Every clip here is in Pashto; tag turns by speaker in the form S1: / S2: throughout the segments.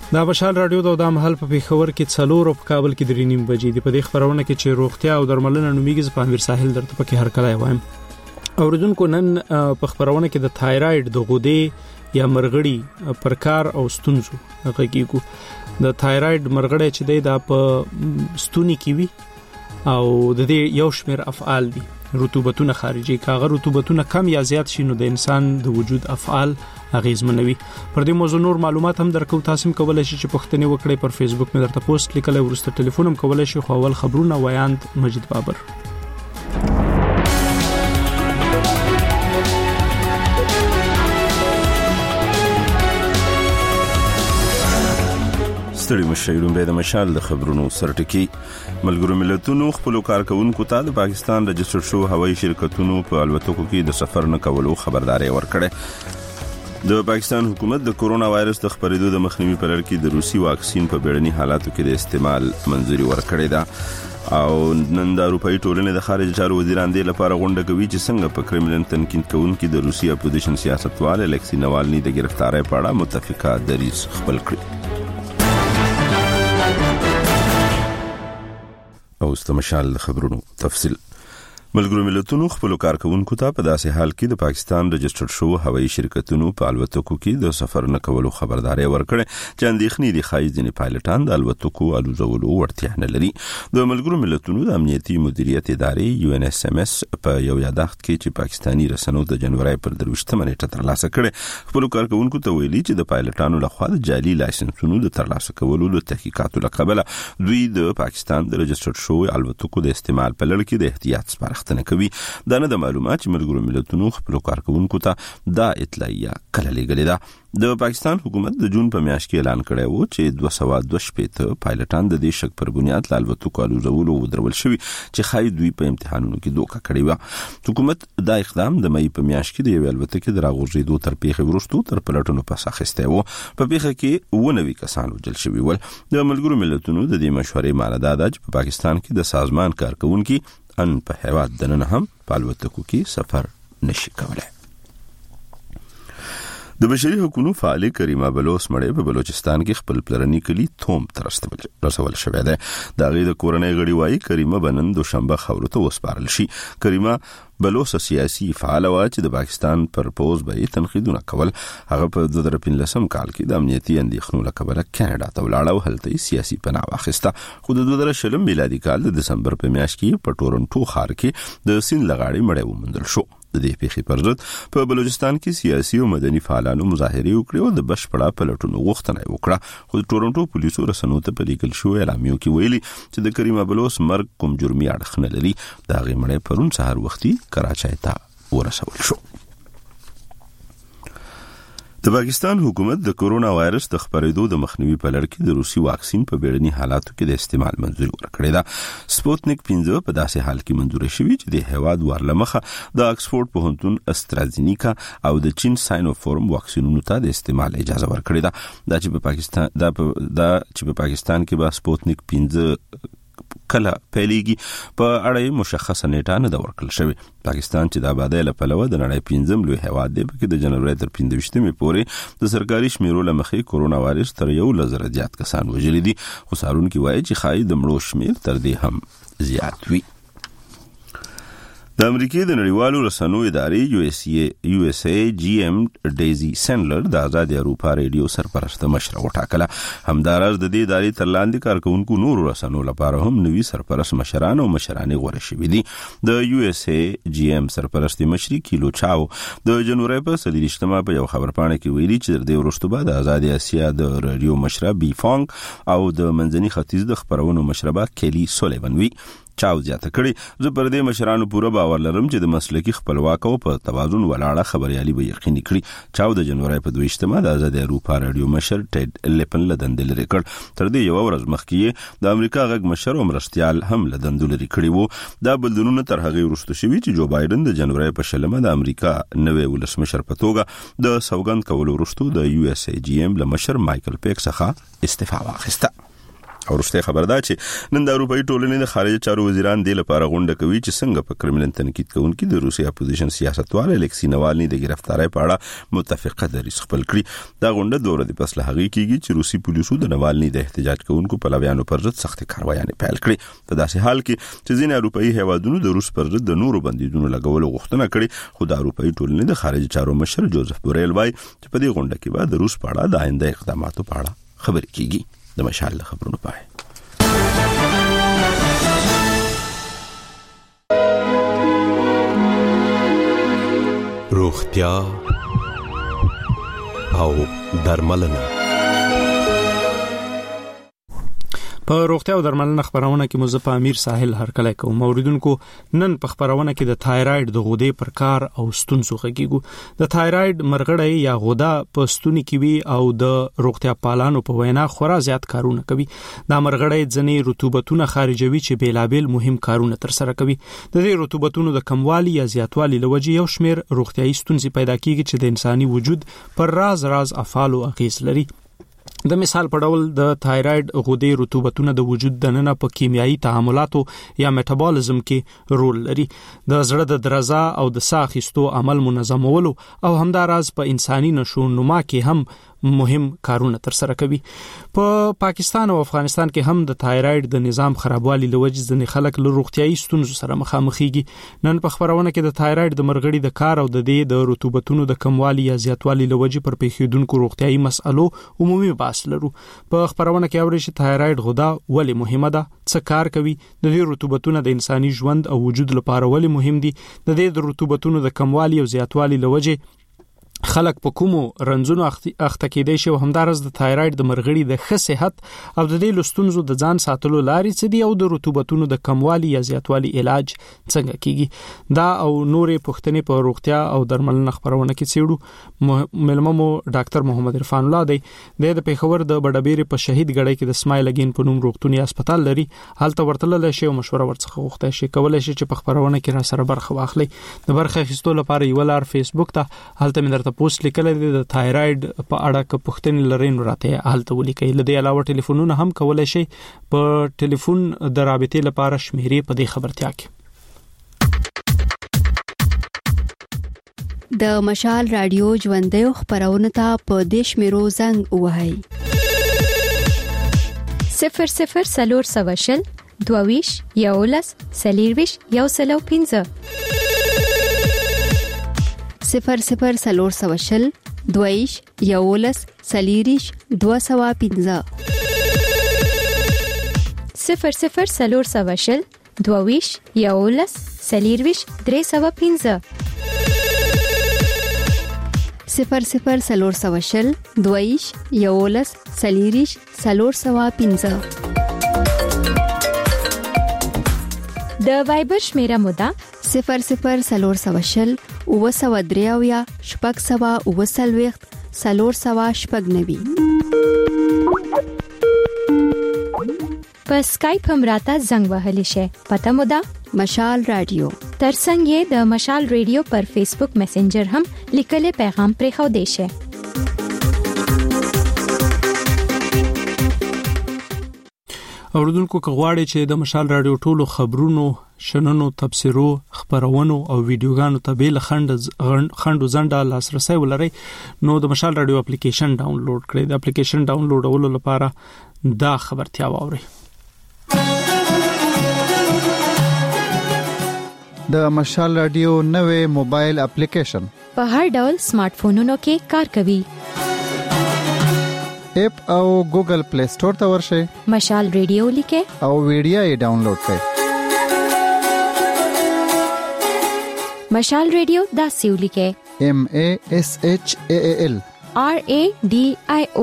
S1: دا بشال رادیو د مهال په پیښور کې 4 او په کابل کې 3:30 بجې دی. په دې خبرونه کې چې روغتیا او درملنه نومیږي په امیر ساحل درته پکې هر کله وایم. اوریدونکو نن په خبرونه کې د تایراید د غدې یا مرغړی پرکار او ستونزو غږیږو. د تایراید مرغړی چې دی دا په ستوني کې وي او د دې یو شمېر افعال دي. رطوبتونه خارجي کاغه رطوبتونه کم یا زیات شي نو د انسان د وجود افعال اغیزمنوي. پر دې موضوع نور معلومات هم درکو. تاسو کولای شئ چې پوښتنه وکړئ. پر فیسبوک مې درته پوسټ لیکلی. ورسته ټلیفون هم کولای شئ. خو اول خبرونه وایاند مجید بابر.
S2: ستړي مشاهدون به د مشال د خبرونو سرټکی. ملګرو ملتونو خپل کارکونکو ته د پاکستان رجسټر شو هوایي شرکتونو په الوتکو کې د سفر نه کولو خبرداري ورکړه. د پاکستان حکومت د کورونا وایرس د خپرېدو د مخنیوي په لړ کې د روسي واکسین په بیړني حالاتو کې د استعمال منځوري ورکړې ده او نن د اروپאי ټولنې د خارجه چارو وزیران د لپاره غونډه کوي چې څنګه په کرملین تنقید کوونکي د روسي اپوزیشن سیاستوال الکسی نوالني د گرفتاری په اړه متفقه دریځ خپل کړی. او استمشال خبرونو تفصیل. ملګرو ملتونو خپل کارکونکو ته په داسې حال کې د پاکستان رجسټر شو هوایي شرکتونو په الوتکو کې د سفر نه کولو خبرداري ورکړه چې اندېښنې دي ښایي ځینې پایلټان د الوتکو الوزولو وړتیا نه لري. د ملګرو ملتونو د امنیتي مدیریت ادارې UNSMS په یو یادښت کې چې پاکستانی رسنیو د جنوري پر 23 نیټه ترلاسه کړه خپل کارکونکو ته ویلي چې د پایلټانو لخوا د جعلي لایسنسونو د ترلاسه کولو د تحقیقاتو لپاره دوی د پاکستان د رجسټر شو الوتکو د استعمال په لړ کې د احتیاط سپارښتنه کوي. دا نه د معلومات چې ملګرو ملتونو خپل کارکونکو ته دا اطلاعیه کله لګلې ده. د پاکستان حکومت د جون په میاشت کې اعلان کړی و چې 222 پایلټان د دې شک پر بنیاد له الوتکو الوزولو ودرول شوي چې خای دوی په امتحانونو کې دوکه کړی و. حکومت دا اقدام د مې په میاشت کې د یو الوتکې د راغورځېدو تر پیښې وروسته تر پلټونو پس اخیستی و. په پیښه کې 90 کسان وژل شوي ول. د ملګرو ملتونو د دې مشورې معنی دا ده چې په پاکستان کې د سازمان کارکونکي ان په هیواد دننه هم په الوتکو کې سفر نشي کولای. د بشري حقوقو فعال کریمه بلوچ مړې په بلوچستان کې خپل پلرني کلی توم رسول شوې ده. د غي د کورنۍ غړي وایي کریمه بنن دوشنبه خبرو ته وسپارل شي. کریمه بلوچ سیاسي فعال و چې د پاکستان پر پوز به تنقیدونه کول. هغه په 2015 کال کې د امنیتي اندېښنو لپاره کاناډا ته ولاړ او هلته سیاسي پناه واخیسته. خو د 2020 میلادي کال د دسمبر په میاشت کې په ټورنټو ښار کې د سین لغاړي مړې ومندل شو. د دې پیښې پر ضد په بلوچستان کې سیاسي او مدني فعالانو مظاهرې وکړې او د بشپړه پلټونو غوښتنه وکړه. خو د ټورنټو پولیسو رسنیو ته په لیکل شوی اعلامیو کې ویلي چې د کریمه بلوچ مرګ کوم جرمي اړخ نه لري. دا غي مړې پرون سحر وختي کراچۍ ته ورسول شو. د پاکستان حکومت د کورونا وایرس د خپرېدو د مخنیوي په لړ کې د روسي واکسین په بیړني حالاتو کې د استعمال منځوري ورکړې ده. سپوتنیک 15 په داسې حال کې منځوري شوی چې د هیواد ورلمخه د اکسفورد پوهنتون استرازینیکا او د چین ساینوفارم واکسینونو ته د استعمال اجازه ورکړې ده. دا چې په پاکستان کې به سپوتنیک 15 کله پیلېږي په اړه مشخصه نیټه نه ده ورکړل شوې. پاکستان چې د آبادۍ له پلوه د نړۍ 5م لوی هیواد دی پکې د جنوري تر 15مې پورې د سرکاري شمیرو له مخې کورونا وایرس تر 1,000 زیات کسان وژلي دي. خو څارونکي وایي چې ښایي د مړو شمیر تر دې هم زیات وي. د امریکای د نړیوالو رسنیو ادارې USAGM ډیزي سندلر د آزاد اروپا ریډیو سرپرست مشره وټاکله. همدارس د دې ادارې تر لاندې کارکونکو نور رسنیو لپاره هم نوي سرپرست مشران او مشرانې غوړه شوي دي. د USAGM سرپرست مشري کیلو چاو د جنوري په 30مه په یو خبرپاڼه کې ویلي چې د وروسته بعد آزاد اسیا د ریډیو مشره بي فانګ او د منځني ختیځ د خبرونو مشربه کلی سولیوان وی. چاو زیاته کړي زه پر دې مشرانو پوره باور لرم چې د مسلکی خپلواک او په توازن ولاړه خبريالي به یقیني کړي. چاو د جنوري په 22مه د آزاد اروپا ریډیو مشر ټیډ لیپن لدند لري کړ. تر دې یو ورځ مخکې د امریکا غږ مشر او مرستيال هم لدند لري کړي وو. دا بدلونونه تر هغه وروسته شوي چې جو بایدن د جنوري په 20مه د امریکا نوې ولسمشر په توګه د سوګند کولو وروسته د USAGM له مشر مایکل پیک څخه استعفا واخیسته. ورسته خبردار چې نن د اروپאי ټولنې د خارجه چارو وزیران د لپاره غونډه کوي چې څنګه په کرملین تنقید کوونکي د روسي اپوزیشن سیاستوال الکسی نوالني د گرفتاری په اړه متفقه دریځ خپل کړي. دا غونډه د ورځې پس له هغه کېږي چې روسي پولیسو د نوالني د احتجاج کوونکو پلویانو پر ضد سخت کاروایانې پیل کړې. په داسې حال کې چې ځینې اروپאי هیوادونو د روس پر ضد د نورو بندیزونو لګولو غوښتنه کړې، خو د اروپאי ټولنې د خارجه چارو مشر جوزف بوریل وايي چې په دې غونډه کې به د روس په اړه د آینده اقداماتو په اړه خبرې کیږي. د مشال خبرونو پای
S3: روغتیا او درملنه.
S1: په روغتیا او درملنه خبرونه کې مزه په امیر ساحل هرکله کوم اوریدونکو نن په خبرونه کې د تایراید د غدې پر کار او ستونزو غږیږو. د تایراید مرغړی یا غده په ستوني کې وي او د روغتیا پالانو په وینا خورا زیات کارونه کوي. دا مرغړی ځنې رطوبتونه خارجوي چې بیلابل مهم کارونه تر سره کوي. د دې رطوبتونو د کموالي یا زیاتوالي لوجه یو شمیر روغتیايي ستونزې پیدا کیږي چې د انساني وجود پر راز افعال او اغیز لري. د مثال په ډول د تایراید غدې رطوبتونه د وجود دننه په کیمیاوي تعاملاتو یا میټابولیزم کې رول لري. د زړه د درزا او د ساه اخیستو عمل منظمولو او همداراز په انساني نشو نما کې هم مهم کارونه تر سره کوي. په پاکستان او افغانستان کې هم د تایراید د نظام خرابوالي لوجه ځنې خلک له روغتیايي ستونزو سره مخامخېږي. نن په خبرونه کې د تایراید د مرغړي د کار او د دې د رطوبتونو د کموالي یا زیاتوالي لوجه پر پیښیدونکو روغتیايي مسئلو عمومي بحث لرو. په خبرونه کې اوري چې تایراید غده ولې مهمه ده، څه کار کوي، د دې رطوبتونو د انساني ژوند او وجود لپاره ولې مهم دي، د دې د رطوبتونو د کموالي او زیاتوالي لوجه خلک په کومو رنځونو اخته کېدای شي، او همدارس د تایراید د مرغړي د ښه صحت او د دې لستونزو د ځان ساتلو لارې څه دي او د رطوبتونو د کموالي یا زیاتوالي علاج څنګه کیږي. دا او نورې پوښتنې په روغتیا او درملنه خبرونه کې څېړو. ملممو ډاکټر محمد عرفان الله دی د پیښور د بډبېرې په شهید ګړی کې د سمایل اگین په نوم روغتوني هسپتال لري. هلته ورتللی شي او مشوره ورڅخه غوښتای شي. کولای شي چې په خبرونه کې را سره برخه واخلي. د برخه اخیستلو لپاره یو لار فیسبوک ته هلته مې پوسټ لیکل دي د تایراید په اړه که پوښتنې لرئ نو راته حالت ولیکئ. له دې علاوه ټلیفونونه هم کولای شي. په ټلیفون د رابطې لپاره شمیرې په دې خبرتیا کې
S4: د مشال رادیو ژوندۍ خبرونه ته په دې شمیرو زنګ ووهئ
S5: 00 سلور سواشل دوویش یولس سلیرویش یوسلو 15
S4: 00 سلور سواشل دویش یولس سلیریش 215
S5: 00 سلور سواشل دویش یولس سلیرویش 315
S4: 00 سلور سواشل دویش یولس سلیریش 315
S5: د وایبر شمیره مودا
S4: 00 سلور سواشل او سو دریاویا شپږ سوا او سلويخت سلور سوا شپږ نوي.
S5: په سکایپ هم راته زنګ وهلی شي. پته مو ده
S4: مشال رادیو.
S5: ترڅنګ د مشال رادیو پر فیسبوک میسنجر هم لیکل پیغام پرې خو دی شي.
S1: اوردونکو کغواړي چې د مشال رادیو ټولو خبرونو، شننو، تبصرو، خبرونو او ویډیوګانو ته بیل خندو زنده لاسرسي ولري نو د مشال رادیو اپلیکیشن ډاونلوډ کړئ. د اپلیکیشن ډاونلوډولو لپاره دا خبرتیا واورئ.
S6: د مشال رادیو نوې موبایل اپلیکیشن
S5: په هر ډول سمارټ فونونو کې کار کوي.
S6: اپ او ګوګل پلی سٹور ته ورشئ.
S5: مشال رادیو لیکه
S6: او ویډیو یې ډاونلوډ کړئ.
S5: مشال رادیو دا سیو لیکه
S6: MASHAAL
S5: RADIO.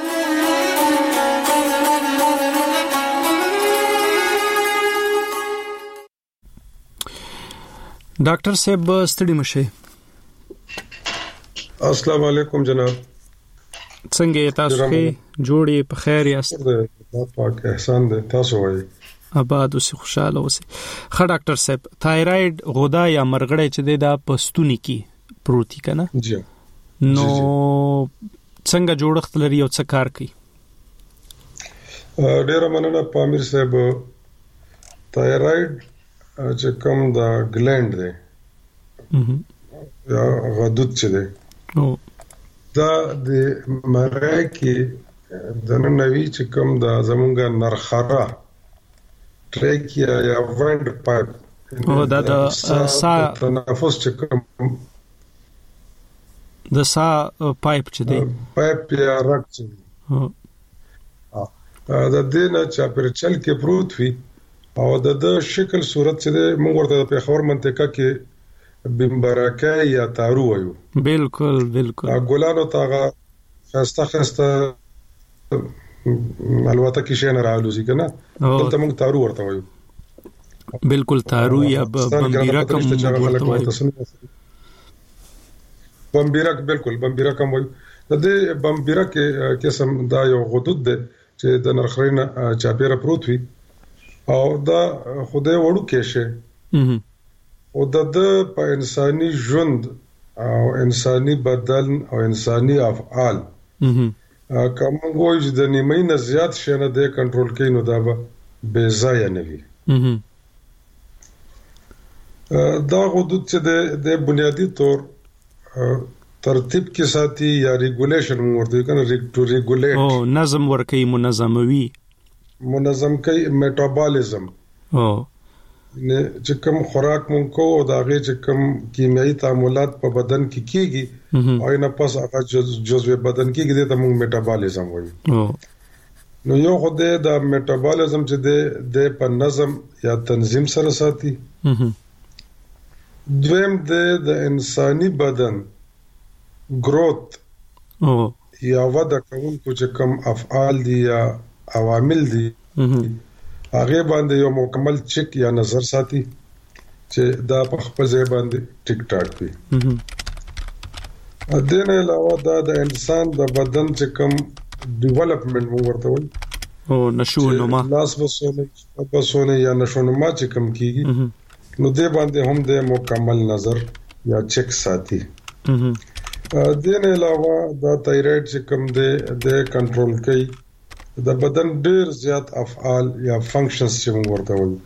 S1: ډاکټر صاحب ستړي مشه.
S7: السلام علیکم جناب.
S1: څنګه تاسو کې جوړې په خیر یاست؟
S7: پاک احسان دې تاسو وایي.
S1: آباد اوسې خوشاله اوسې. ښه ډاکټر صاحب تایراید غده یا مرغړی چې د پستونی کې پروتي کنه
S7: جی نو
S1: څنګه جوړښت لري او څه کار کوي؟
S7: ډیره مننه پامیر صاحب. تایرايډ چې کوم د ګلند دی یا غدود چې دی دا د مرای کې د ننوي چې کوم د زمونږ نرخره ټریکیا یا وینډ پایپ
S1: او دا د سا
S7: تنفس چې کوم
S1: د سا پایپ چې دی
S7: پایپ یا رګ چې دا دینه چې پر چل کې پروت وي او د شکل صورت چې موږ ورته په خبر منطقه کې بمبرکه یا تارو وایو.
S1: بالکل
S7: ګلانو تاغه خسته البته کې شي نه رالوزي کنه دلته موږ تارو ورته وایو.
S1: بالکل تارو یا بمبیرک ورته وایو.
S7: بمبیرک بالکل بمبیرک هم وایو. د دې بمبیرک قسم دا یو غدود ده چې د نرخرینه چاپیره پروت وي او دا خوده وړو کې شي او د په انساني ژوند او انساني بدن او انساني افعال کوم وایي چې د نیمه نه زیات شي نه د کنټرول کوي نو دا به بے ځای نه وي. دا غدود چې د بنیادی طور ترتیب کې ساتي یا ریګولیشن ورته کنه ټو ریګولیټ
S1: او نظم ورکي منظم کوي میټابولیزم او چې کوم خوراک مونږ کو او داغه چې کوم کیمیاوي تعاملات په بدن کې کیږي او نه پس هغه جزء بدن کې کېږي ته مونږ میټابولیزم وایو. نو یو خو د میټابولیزم چې د په نظم یا تنظیم سره ساتي. دویم د انساني بدن گروث یا وده کوونکو چې کوم افعال دي یا عوامل دي هغه باندې یو مکمل چک یا نظر ساتي چې دا په خپل ځای باندې ټیک ټاک وي. د دې نه علاوه دا د انسان د بدن چې کوم ډیولپمنٹ مو ورته وایي او نشونما
S7: لاس وسونه یا نشونما چې کوم کیږي نو دې باندې هم د مکمل نظر یا چک ساتي. دې نه علاوه دا تایرايډ چې کوم د کنټرول کوي د بدن ډیر زیات افعال یا فنکشنز چې موږ ورته وایو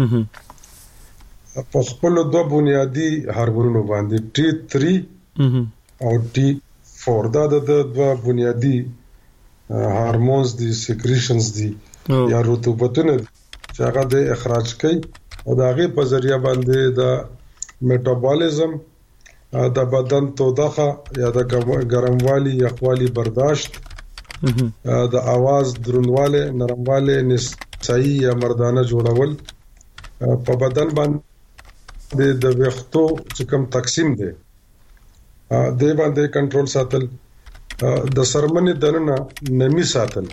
S7: په خپل دوه بنیادی هارمونونو باندې T3 او T4 دا د دوه بنیادی هارمونز دي سیکریشنز دي یا رطوبتونه چې هغه د اخراج کوي او د هغه په ذریعہ باندې د میټابولیزم د بدن تودوخه یا د ګرموالي یخوالي برداشت د आवाज درنواله نرمواله نسایي یا مردانه جوړول په بدن باندې د وختو چې کوم تقسیم دی د باندې کنټرول ساتل د سرمنې دننه نمی ساتل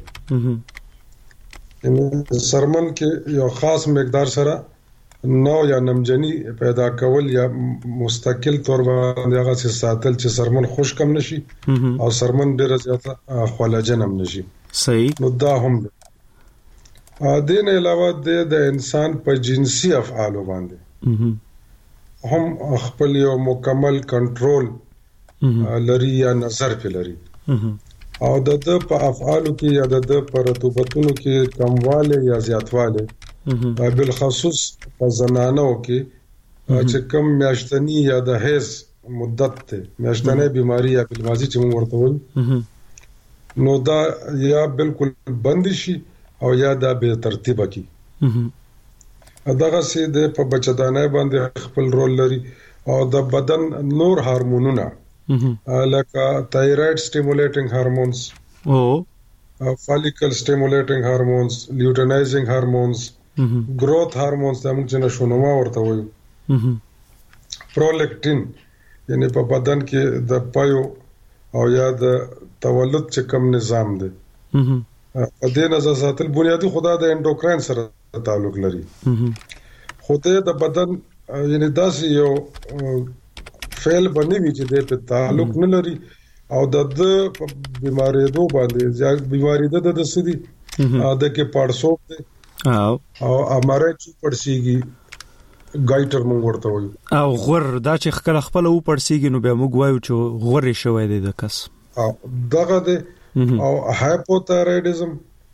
S7: سرمن کې یو خاص مقدار سره نو یا نمجنی پیدا کول یا مستقل تور باندې هغه ساتل چې سرمن خوش کم نشي او سرمن ډیر زیاته خلاجن هم نشي.
S1: صحیح.
S7: نو دا هم دې نه علاوه د انسان په جنسي افعال باندې هم خپل یو مکمل کنټرول لري یا نظر په لري او د په افعالو کې یا د په رطوبتونو کې کمواله یا زیاتواله بالخصوص په زنانو کې چې کم میاشتنی یا د هیڅ مدت ته میاشتنه بیماری یا بالماضي چې موږ ورته وایو نو دا یا بالکل بند شي او یا دا به ترتیب کی دغه سي د په بچدانه باندې خپل رول لري او د بدن نور هورمونونه لکه تایرايډ سټیمولیټینګ هورمونز او فالیکل سټیمولیټینګ هورمونز لیوټینایزینګ هورمونز گروث هورمونز د موږ نه شونما ورته وایو پرولیکټین یعنی په بدن کې د پایو او یا د تولد چې کوم نظام دی په دې نظر ساتل بنیادی خدا د انډوکراین سره تعلق لري خوده د بدن یعنی داسې یو فعل بنوي چې د تعلق نه لري او د بیماری دو باندې یا بیماری د سدي د کې پړسوب دی او امره چې پړسيږي ګایټر موږ ورته وایو
S1: او غور دا چې خپل او پړسيږي نو به موږ وایو چې غور شوی دی د کس
S7: دغه دی او هایپوتایرايډزم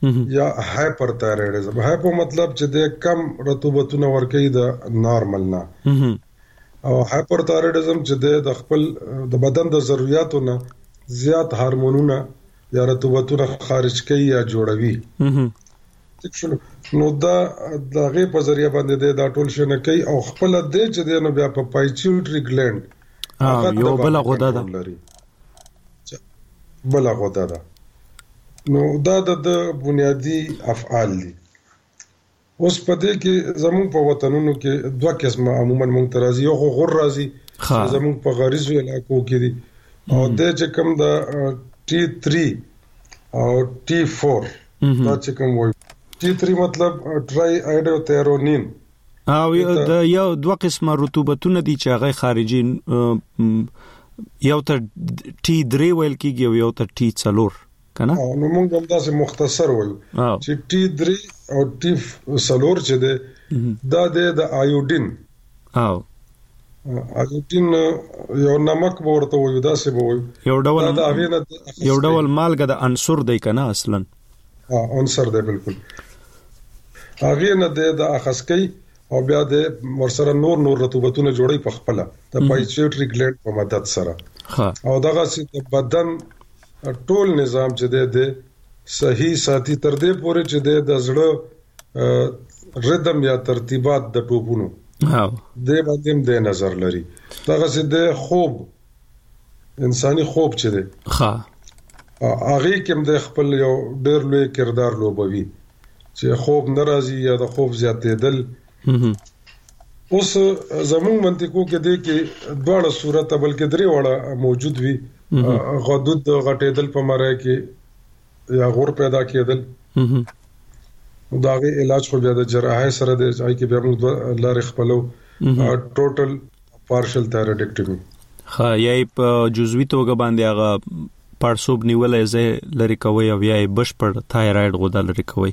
S7: یا هایپر تایرايډزم. هایپو مطلب چې د کم رطوبتونه ورکوي د نارمل نه، او هایپر تایرايډزم چې د خپل د بدن د ضرورتونو نه زیات هورمونونه یا رطوبتونه خارج کوي یا جوړوي. نو دا دغه په ذریعہ باندې دا ټول شنه کوي او خپل د چې د نو بیا په پایچوټری ګلند
S1: یو بل غوډه ده
S7: بل غوډه ده. نو دا د بنیادی افعال دي. اوس په دې کې زموږ په وطنونو کې دوه قسمه عموما مونږ ترازی یو غور راځي زموږ په غریزو علاقو کې دي، او د چې کوم د T3 او T4 دا چې کوم وایي T3 مطلب ټرای ایډوتیرونین،
S1: او د یو دوه قسمه رطوبتونه دي چې هغه خارجي یو ته T3 ویل کېږي او یو ته T4 کنه.
S7: نو موږ هم تاسو مختصر وایو چې T3 او T4 چې ده دا د آیودین آیودین یو نمک ورته وایو دا څه وایو
S1: یو ډول مالګه د عنصر دی کنه اصلا
S7: عنصر دی بالکل. هغه نه د اخسکی او بیا د ورسره نور رطوبتونه جوړي په خپل د پایچوټری ګلند په مدد سره او دغه سي بدن ټول نظام چې د صحیح ساتي تر دې پورې چې د زړه ردم یا ترتیبات د ټوپونو د باندې د نظر لري. دغه سي د خوب انساني خوب چې ده هغه کوم د خپل یو ډېر لوی کردار لوبوي چې خوب ناراضي یا د خوب زیاتېدل. اوس زموږ منطقو کې دي کې دواړه صورت بلکې درې وړه موجود وي، غدود غټېدل په مړی کې یا غور پیدا کېدل. داغه علاج خو بیا د جراحي سره د ځای کې بیا موږ لارې خپلو ټوټل پارشل تایرايډکټمي
S1: یا په جزوي توګه باندې هغه پړسوب نیولې زه لري کوي او یا بشپړ تایرايډ غوډه لري کوي.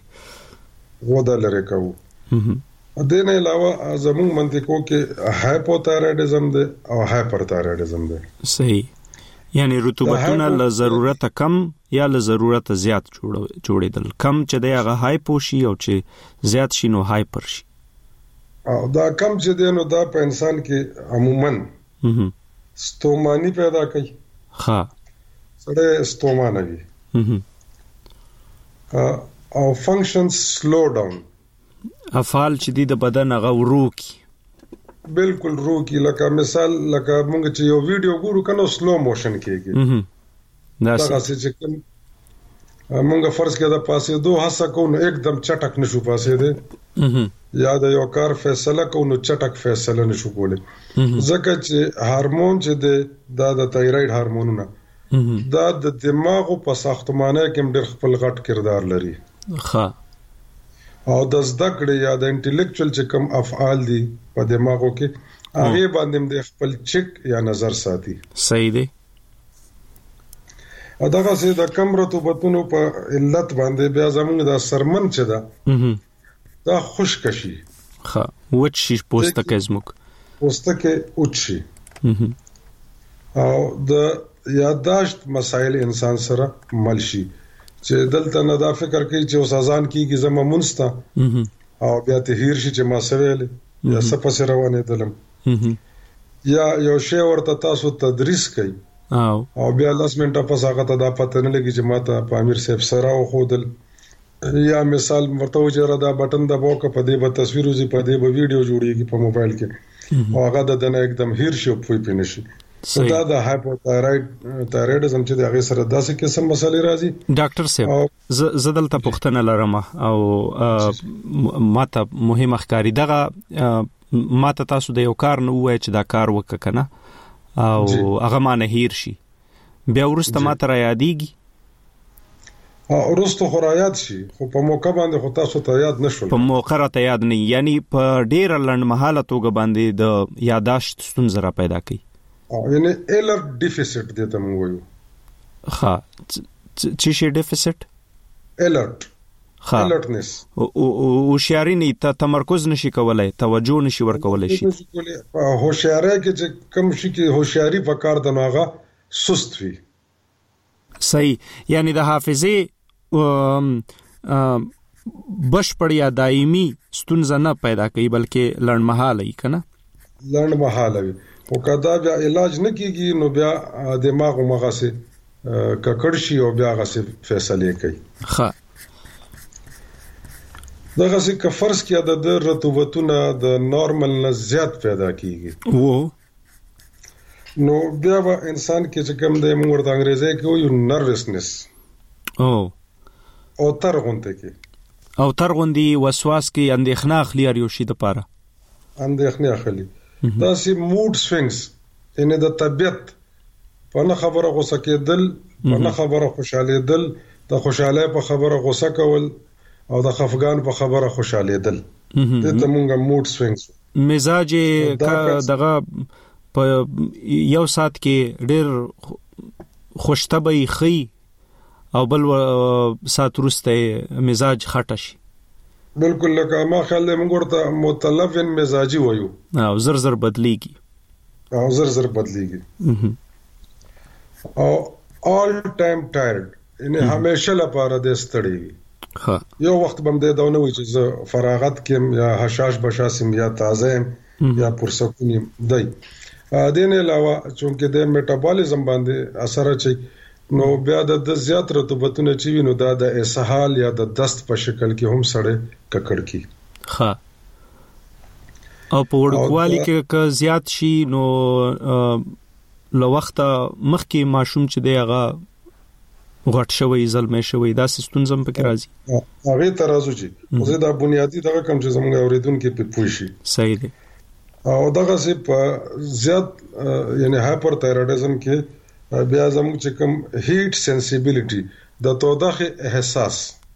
S1: د نه علاوه زموږ منطقو کې هایپوتایرايډزم ده او هایپر تایرايډزم ده. صحیح، یعنی رطوبتونه له ضرورت کم یا له ضرورت زیات جوړېدل. کم چې دی هغه هایپو شي او چې زیات شي نو هایپر شي.
S7: او دا کم چې دی نو دا په انسان کې عموما ستومانی پیدا کوي. سړی ستومانه وي او فنکشن سلو ډاون،
S1: افعال چې دی د بدن هغه وروکي
S7: بالکل روکی. لکه مثال لکه موږ چې یو ویډیو ګورو کنه سلو موشن کېږي دا څه چې موږ فرض کړه د پاسې دوه هڅه کوو نو एकदम چټک نشو پاسې ده یا د یو کار فیصله کوو نو چټک فیصله نشو کولای ځکه چې هورمون چې د تایرايډ هورمونونه دا د دماغ په ساختمانه کې ډېر خپل غټ کردار لري. او د زده کړې یا د انټلیکچوال چې کوم افعال دي په دماغو کې هغه باندې د خپل چک یا نظر ساتي.
S1: صحیح دی.
S7: دغه سي د کم رطوبتونو په علت باندې بیا زموږ د سرمن چې دا خشک شي
S1: وچ پوستکه زموږ
S7: پوستکه وچی او د یاداشت مسائل انسان سره مل شي چې دلته نه دا فکر کوي چې اوس اذان کیږي زما مونستا او بیا ته هیر شي چې ما سویل یا سپس روانه دلم یا یو شی ورته تاسو تدریس کوي او بیا لاس منټه پس هغه ته دا پته نه لګي چې ماته په امیر صاحب سره خودل یا مثال ورته وجره دا بٹن دباو که په دې به تصویر وزي په دې به ویډیو جوړيږي په موبایل کې او هغه د دنه एकदम هیر شي په پینشي. دا د هایپوتایرايډزم چې هغه سره داسې قسم مسلې راځي.
S1: ډاکټر صاحب زدل ته پوښتنه لرم او ماته مهمه ښکاری دغه ماته تاسو د یو کار نه وای چې دا کار وک کنه او هغه مانه هیر شي بیا ورسته ماته را یادېږي
S7: ورسته خو را یاد شي خو په موقع باندې خو تاسو ته یاد نشول
S1: په موقع را ته یاد نه یعنی په ډیر لنډ مهاله توګه باندې د یاداشت ستونزه را پیدا کوي.
S7: یعنی الرټ ډیفیسټ دته موږ وایو.
S1: چې شي ډیفیسټ
S7: الرټ الرټنس
S1: او هوښیاري نه تمرکز نشي کولای توجه نشي ورکولای شي.
S7: هوښیاري کې چې کوم شي کې هوښیاري په کار د ناغه سست وي.
S1: صحیح، یعنی د حافظه بشپړ یا دایمي ستونزه نه پیدا کوي بلکې لړمحاله وي کنه
S7: لړمحاله وي او کدا بیا علاج نه کیږي نو بیا دماغ مغه سي ککړ شي او بیا غسه فیصله کوي
S1: ښه
S7: دغه څه ک فرض کې د رطوبتونه د نارمل نه زیات پیدا کیږي نو بیا به انسان کې چې کوم د موږ د انګریزي کې یو نروسنس او ترغونته کې
S1: او ترغوندي وسواس کې اندېښنه اخلي یو شي د پاره
S7: اندېښنه اخلي دا سي موډ سوینګز ان د طبيعت په نه خبره غوسه کېدل په نه خبره خوشاله دل د خوشاله په خبره غوسه کول او د خفګان په خبره خوشاله دل د موږ موډ سوینګز
S1: مزاج دغه په یو سات کې ډېر خوشتبه خي او بل سات ورسته مزاج خټه شي
S7: بالکل لکه ما خیال دی موږ ورته متلون مزاجي وایو
S1: او زر بدليږي او all time tired ان همیشه لپاره د ستړي ها
S7: یو وخت بم د دونه وي چې فراغت کې یا حشاش بشاسم یا تازه یا پرسکونی دی دین علاوه چونکه د میټابولیزم باندې اثر اچي نو بیا د زیات رطوبتونه چې وینو دا د اسهال یا د دست په شکل کې هم سړی ککړ کی
S1: ها او په وړوالي کې که زیات شي نو لو وخت مخکې ماشوم چې دی هغه غټ شوی زلمه شوی دا سیستم په کې راځي
S7: هغه ترازو چې زه دا بنیادی دغه کم چې زموږ اوریدونکو په پوښي
S1: صحیح دی
S7: او دغه سي په زیات یعنی هایپر تایرویډزم کې بیا زموږ چې کوم هیټ سنسیبিলিټي د تودوخه احساس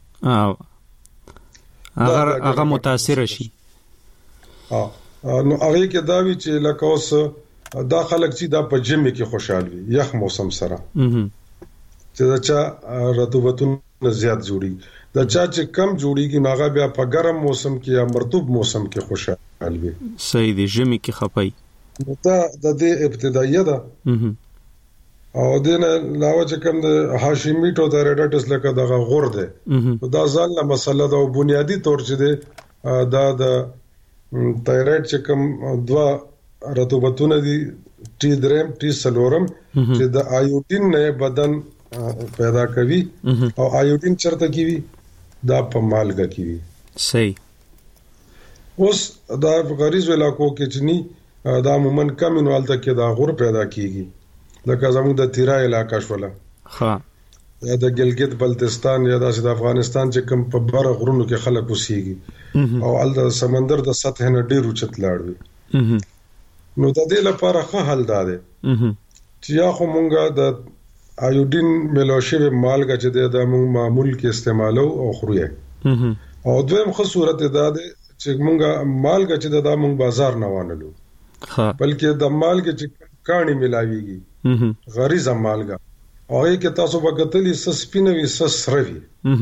S1: هغه متاثر شي
S7: نو هغه کې دا وی چې لکه اوس دا خلک چې دا په جیم کې خوشاله وي یخ موسم سره چې دا چا رطوبتونه زیات جوړي دا چا چې کم جوړيږي ناغه بیا په ګرم موسم کې یا مرطوب موسم کې خوشاله وي
S1: صحیح دی جمی کې خپای
S7: دا د دې ابتدائیه ده او دنه لاوه چې کوم د هاشیمیټو تایرویډایټس لکه دغه غور ده دا ځان له مسله دا بنیادی طور چې ده دا د تایرویډ چې کوم دوا رطوبتونه دي ټي درم ټي سلورم چې د آیوډین نه بدن پیدا کوي او آیوډین چرته کیوي دا په مالګه کیوي
S1: صحیح
S7: اوس دا غریز علاقو کې چې ني دا عموما کمینوال ته کې دا غور پیدا کیږي لکه زموږ د تیرا علاقہ شوله
S1: ها
S7: یا د ګلګت بلتستان یا د افغانستان چې کوم په بر غرونو کې خلک اوسېږي او ال د سمندر د سطح نه ډیر اوچت لاړوي نو د دې لپاره ښه حل ده چې یا خو مونږه د آیوډین ملوشي مالګه چې د موږ معمول کې استعمالو او خوري او دویم خو صورت ده چې مونږه مالګه چې د موږ بازار نه وانلو بلکې د مالګه چې کانی ملاويږي غریزه مالګه او یې کې تاسو وګتلی سپینوي سسروي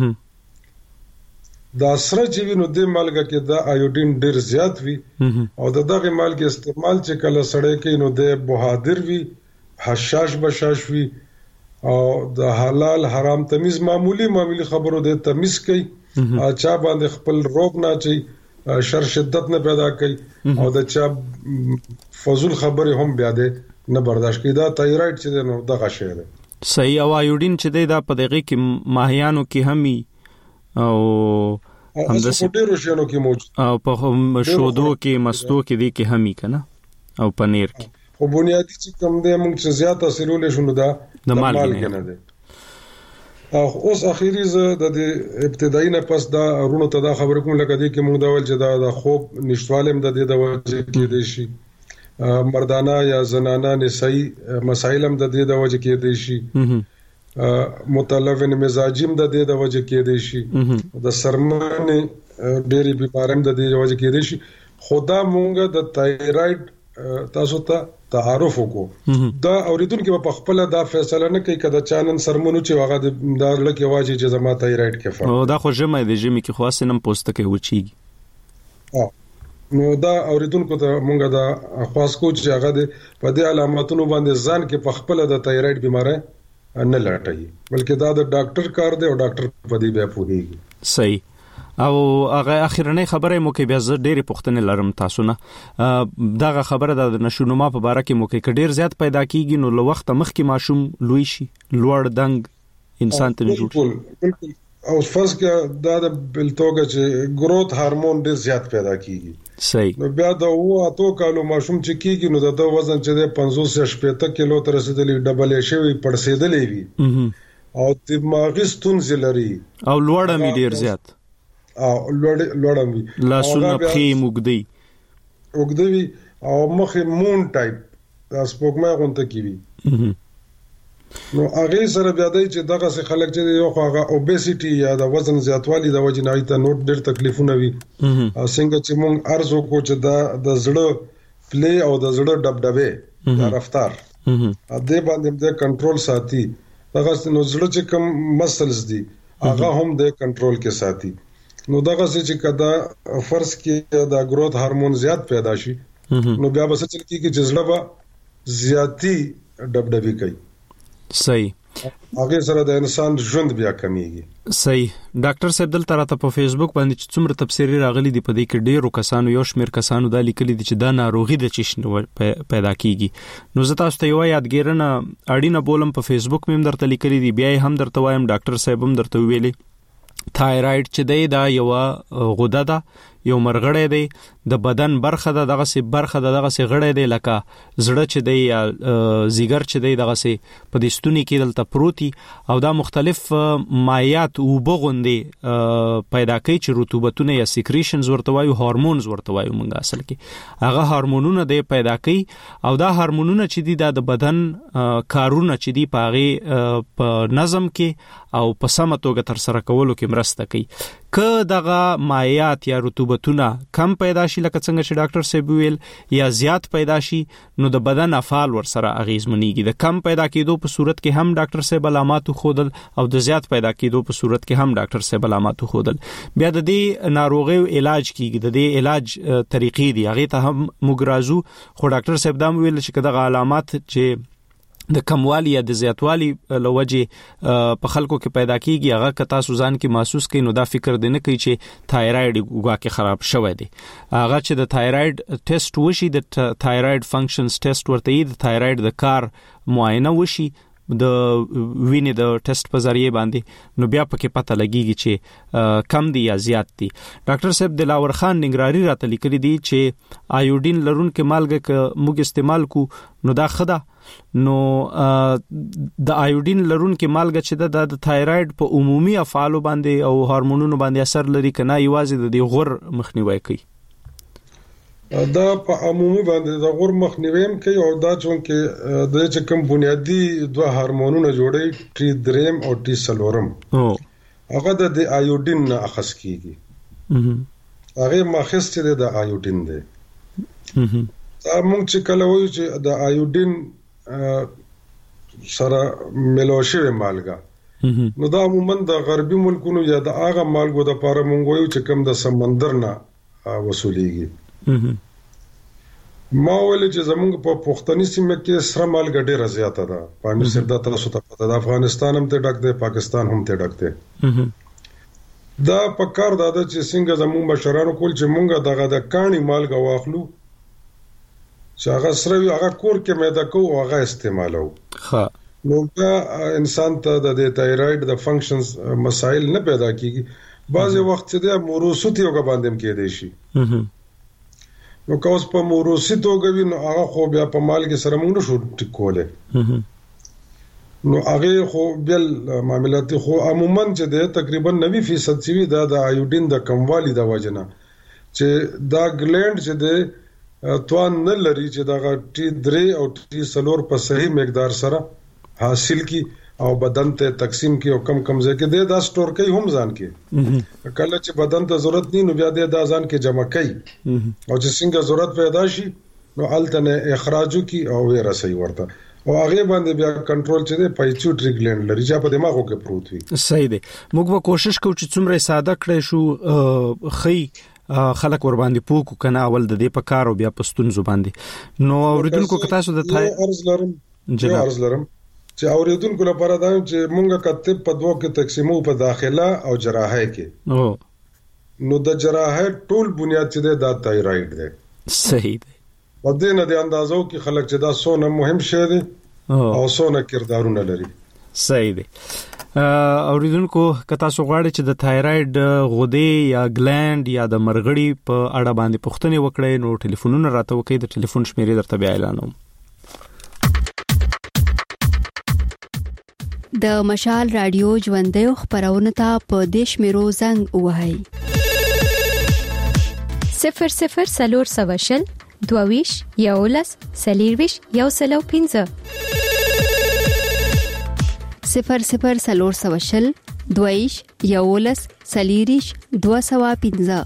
S7: دا سره چې وینو د مالګه کې د آیوډین ډیر زیات وي او دغه مالګه استعمال چې کله سړی کې نو د بهادر وي حشاش بشاش وي او د حلال حرام تمیز معمولی خبرو د تمیز کوي چا باندې خپل روب نه چي شر شدت نه پیدا کوي او د چا فضول خبره هم بیا ده نه برداشت کوي دا تایرویډ چې نو دغه شی ده
S1: صحیح او آیوډین چې دا په دغه کې ماهیانو کې همي او
S7: همداسې ډیرو شیانو کې موجود
S1: او په شودو کې مستو کې دي کې همي کنه او پنیر کې
S7: خو بنیادی چې کوم دې موږ چې زیات تاثیرونه شونه دا
S1: د مالګه
S7: نه ده اوس اخیری ز د ابتدایي نه پس دا رونو ته دا خبر کوم لکه دې کې موږ دا ول چې دا خوب نشوالم د دې د وجه کې دي شي مردانه یا زنانه نسائی مسائل هم د دې د وجه کې دي شي متلون مزاجیم د دې د وجه کې دي شي د سرمن ډېری بیمارم د دې د وجه کې دي شي خدا مونږ د تایرویډ تاسو ته تعارف وکړو دا اوریدونکو په خپل دا فیصله نه کوي کله چانن سرمنو چې واغه د لکه واجی چې زما تایرویډ کې فرق
S1: دا خو جمع دی جمع کې خاص نم پوسټ کې وچیږي
S7: نو دا اوریدونکو ته مونږ دا خاص کو چې هغه په دې علاماتونو باندې ځان کې په خپل د تایرویډ بیماری نه لټي بلکې دا د ډاکټر کار دی او ډاکټر په دې بیا پوهیږي
S1: صحیح. او هغه اخیرنۍ خبره مو کې بیا زه ډېرې پوښتنې لرم تاسو نه. دغه خبره د نشونما په باره کې مو کې ډېر زیات پیدا کیږي نو له وخت مخکې ماشوم لوی شي لوړ دنګ انسان ته جوړ.
S7: بالکل او فرض کې دا د بلتوګه چې ګروث هارمون ډېر زیات پیدا کیږي.
S1: صحیح.
S7: نو بیا د اتو کالو ماشوم چې کیږي نو د وزن چې د 560 کیلو تر رسیدلی ډبل شي پړسېدلې وي او دماغي ستونزې لري
S1: او لوړه مې ډېر زیات
S7: لوړه وي
S1: لاسونه پخې موږدي او مخې مون ټایپ دا سپوږمۍ غونته کیوي. نو هغه سره بیا دی چې دغه څه خلک چې یو هغه اوبېسيټي یا د وزن زیاتوالی د وجې نه ایته نور ډېر تکلیفونه وي. څنګه چې مونږ ارزو کو چې د زړه پلی او د زړه دبدبه د رفتار ا دې باندې د کنټرول ساتي. دغه نو زړه چې کم مسلز دي هغه هم د کنټرول کې ساتي. نو دغه چې کدا فرض کې د گروث هارمون زیات پیدا شي نو بیا به څه چل کیږي چې زړه به زیاتی دبدبه کوي. صحیح.
S7: هغه سره د انسان ژوند بیا کمیږي.
S1: صحیح. ډاکټر صاحب دلته راته په فیسبوک باندې چې څومره تفسیری راغلي دی په دې کې ډیرو کسانو یو شمیر کسانو دا لیکلي دي چې دا ناروغي د چشنه پیدا کیږي. نو زه تاسو ته یو یادګیرنه اړینه بولم په فیسبوک مې درته لیکلي دي بیا هم درته وایم ډاکټر صاحب هم درته ویلي تایراید چې دی دا یو غده ده یو مرغړی دی د بدن برخه ده دغه سي برخه ده دغه سي غړی دی لکه زړه چې دی یا زیګر چې دی دغه سي په دې ستوني کې دلته پروتي او دا مختلف مایعات او بغوندي پیدا کوي چې رطوبتونه یا سیکریشنز ورته وایو هورمونز ورته وایو مونږ اصل کې هغه هورمونونه دی پیدا کوي او دا هورمونونه چې دی د بدن کارونه چې دی په نظم کې او په سمه توګه تر سره کولو کې مرسته کوي. که دغه مایعات یا رطوبتونه کم پیدا شي لکه څنګه چې ډاکټر صاحب ویل یا زیات پیدا شي نو د بدن افعال ور سره اغیزمنېږي. د کم پیدا کېدو په صورت کې هم ډاکټر صاحب علامات خودل او د زیات پیدا کېدو په صورت کې هم ډاکټر صاحب علامات خودل. بیا د دې ناروغي علاج کیږي د دې علاج طریقې دي هغه ته هم مګرازو خو ډاکټر صاحب دا ویل چې دغه علامات چې د کموالی یا د زیاتوالی لوجه په خلکو کې پیدا کیږي هغه کتا سوزان کې محسوس کین نو دا فکر دی نه کوي چې تایراید وګه کې خراب شوی دی. هغه چې د تایراید ټیسټ وشي د تایراید فنکشنز ټیسټ ورته د تایراید د کار معاینه وشي د وینې د ټیسټ په ذریعہ باندې نو بیا پکې پته لګیږي چې کم دی یا زیات دی. ډاکټر صاحب دلاور خان ننګراری راته لیکلي دي چې آیوډین لرونکو مالګه ک موږ استعمال کو نو دا خدا نو د آیوډین لرونکو مالګه چې د تایراید په عمومي افعالو باندې او هورمونونو باندې اثر لري کنه یوازې د غور مخنیوي کوي.
S7: دا په عمومي باندې د غور مخنیوي کوي او دا چې د چې کوم بنیادی دوه هورمونونه جوړي ټي دریم او ټي سلورم هغه د آیوډین نه اخص کیږي. هغه ماخص چې د آیوډین دی. دا موږ چې کله وایو چې د آیوډین سره ملوشي مالګه نو دا عموما د غربي ملکونو یا د هغه مالګو د لپاره موږ وایو چې کوم د سمندر نه وصولېږي. ما ول چې زمونږ په پښتني سیمه کې سره مالګه ډیره زیاته ده. په امیر سر د تاسو ته پته ده افغانستان هم ته ډک دی پاکستان هم ته ډک دی. دا په کار ده چې څنګه زمونږ مشرانو کول چې مونږه دغه د کانی مالګه واخلو چې هغه سره هغه کور کې مېده کو او هغه استعمالو. نو دا انسان ته د تایراید د فنکشنز مسائل نه پیدا کیږي. بعضی وخت چې د موروثي توګه باندې کې دی شي نو کوس په موروثي توګه وینو هغه خو بیا په مال کې سره موږ نشو ټیکوله نو هغه خو بل معاملات خو عموما چې د تقریبا 90% چې دا د آیوډین د کموالي د وجنه چې دا ګلند چې د توان نه لري چې دا ټي 3 او ټي 4 په صحیح مقدار سره حاصل کی او بدن ته تقسیم کی او کم ځکه دا سٹور کوي هم ځان کې کله چې بدن ته ضرورت نه نو بیا د ځان کې جمع کوي او چې څنګه ضرورت پیدا شي نو التنه اخراجو کی او ورسي ورته او هغه باندې بیا کنټرول چې د پایچوټری ګلند لري چې په دماغو کې پروت وي.
S1: صحیح دی. موږ به کوشش کوو چې څومره ساده کړی شو خی خلک ور باندې پوکو کنه اول د دې په کار او بیا پستون زو باندې نو اوریدونکو کتا سو د تای
S7: عرض لرم چې اوریدونکو لپاره دا چې مونږه کتب په دوه کې تقسیمو په داخله او جراحه کې نو د جراحه ټول بنیاد چې د تایرايډ دی.
S1: صحیح دی.
S7: په دې نه د اندازو کې خلک چې دا سونه مهم شی دی او سونه کردارونه لري.
S1: صحیح دی. اوریدونکو کتا سو غواړي چې د تایرايډ غدې یا ګلند یا د مرغړی په اړه باندې پوښتنه وکړي نو ټلیفونونه راته وکړي. د ټلیفون شمیرې درته بیا اعلانوم.
S4: د مشال رادیو ژوندې خبرونه ته په دیش میرو زنګ وهاي
S5: 00 سلور سواشل دوویش یولس سلیرویش یوسلو
S4: 00 سلور سواشل دویش یولس سلیریش 215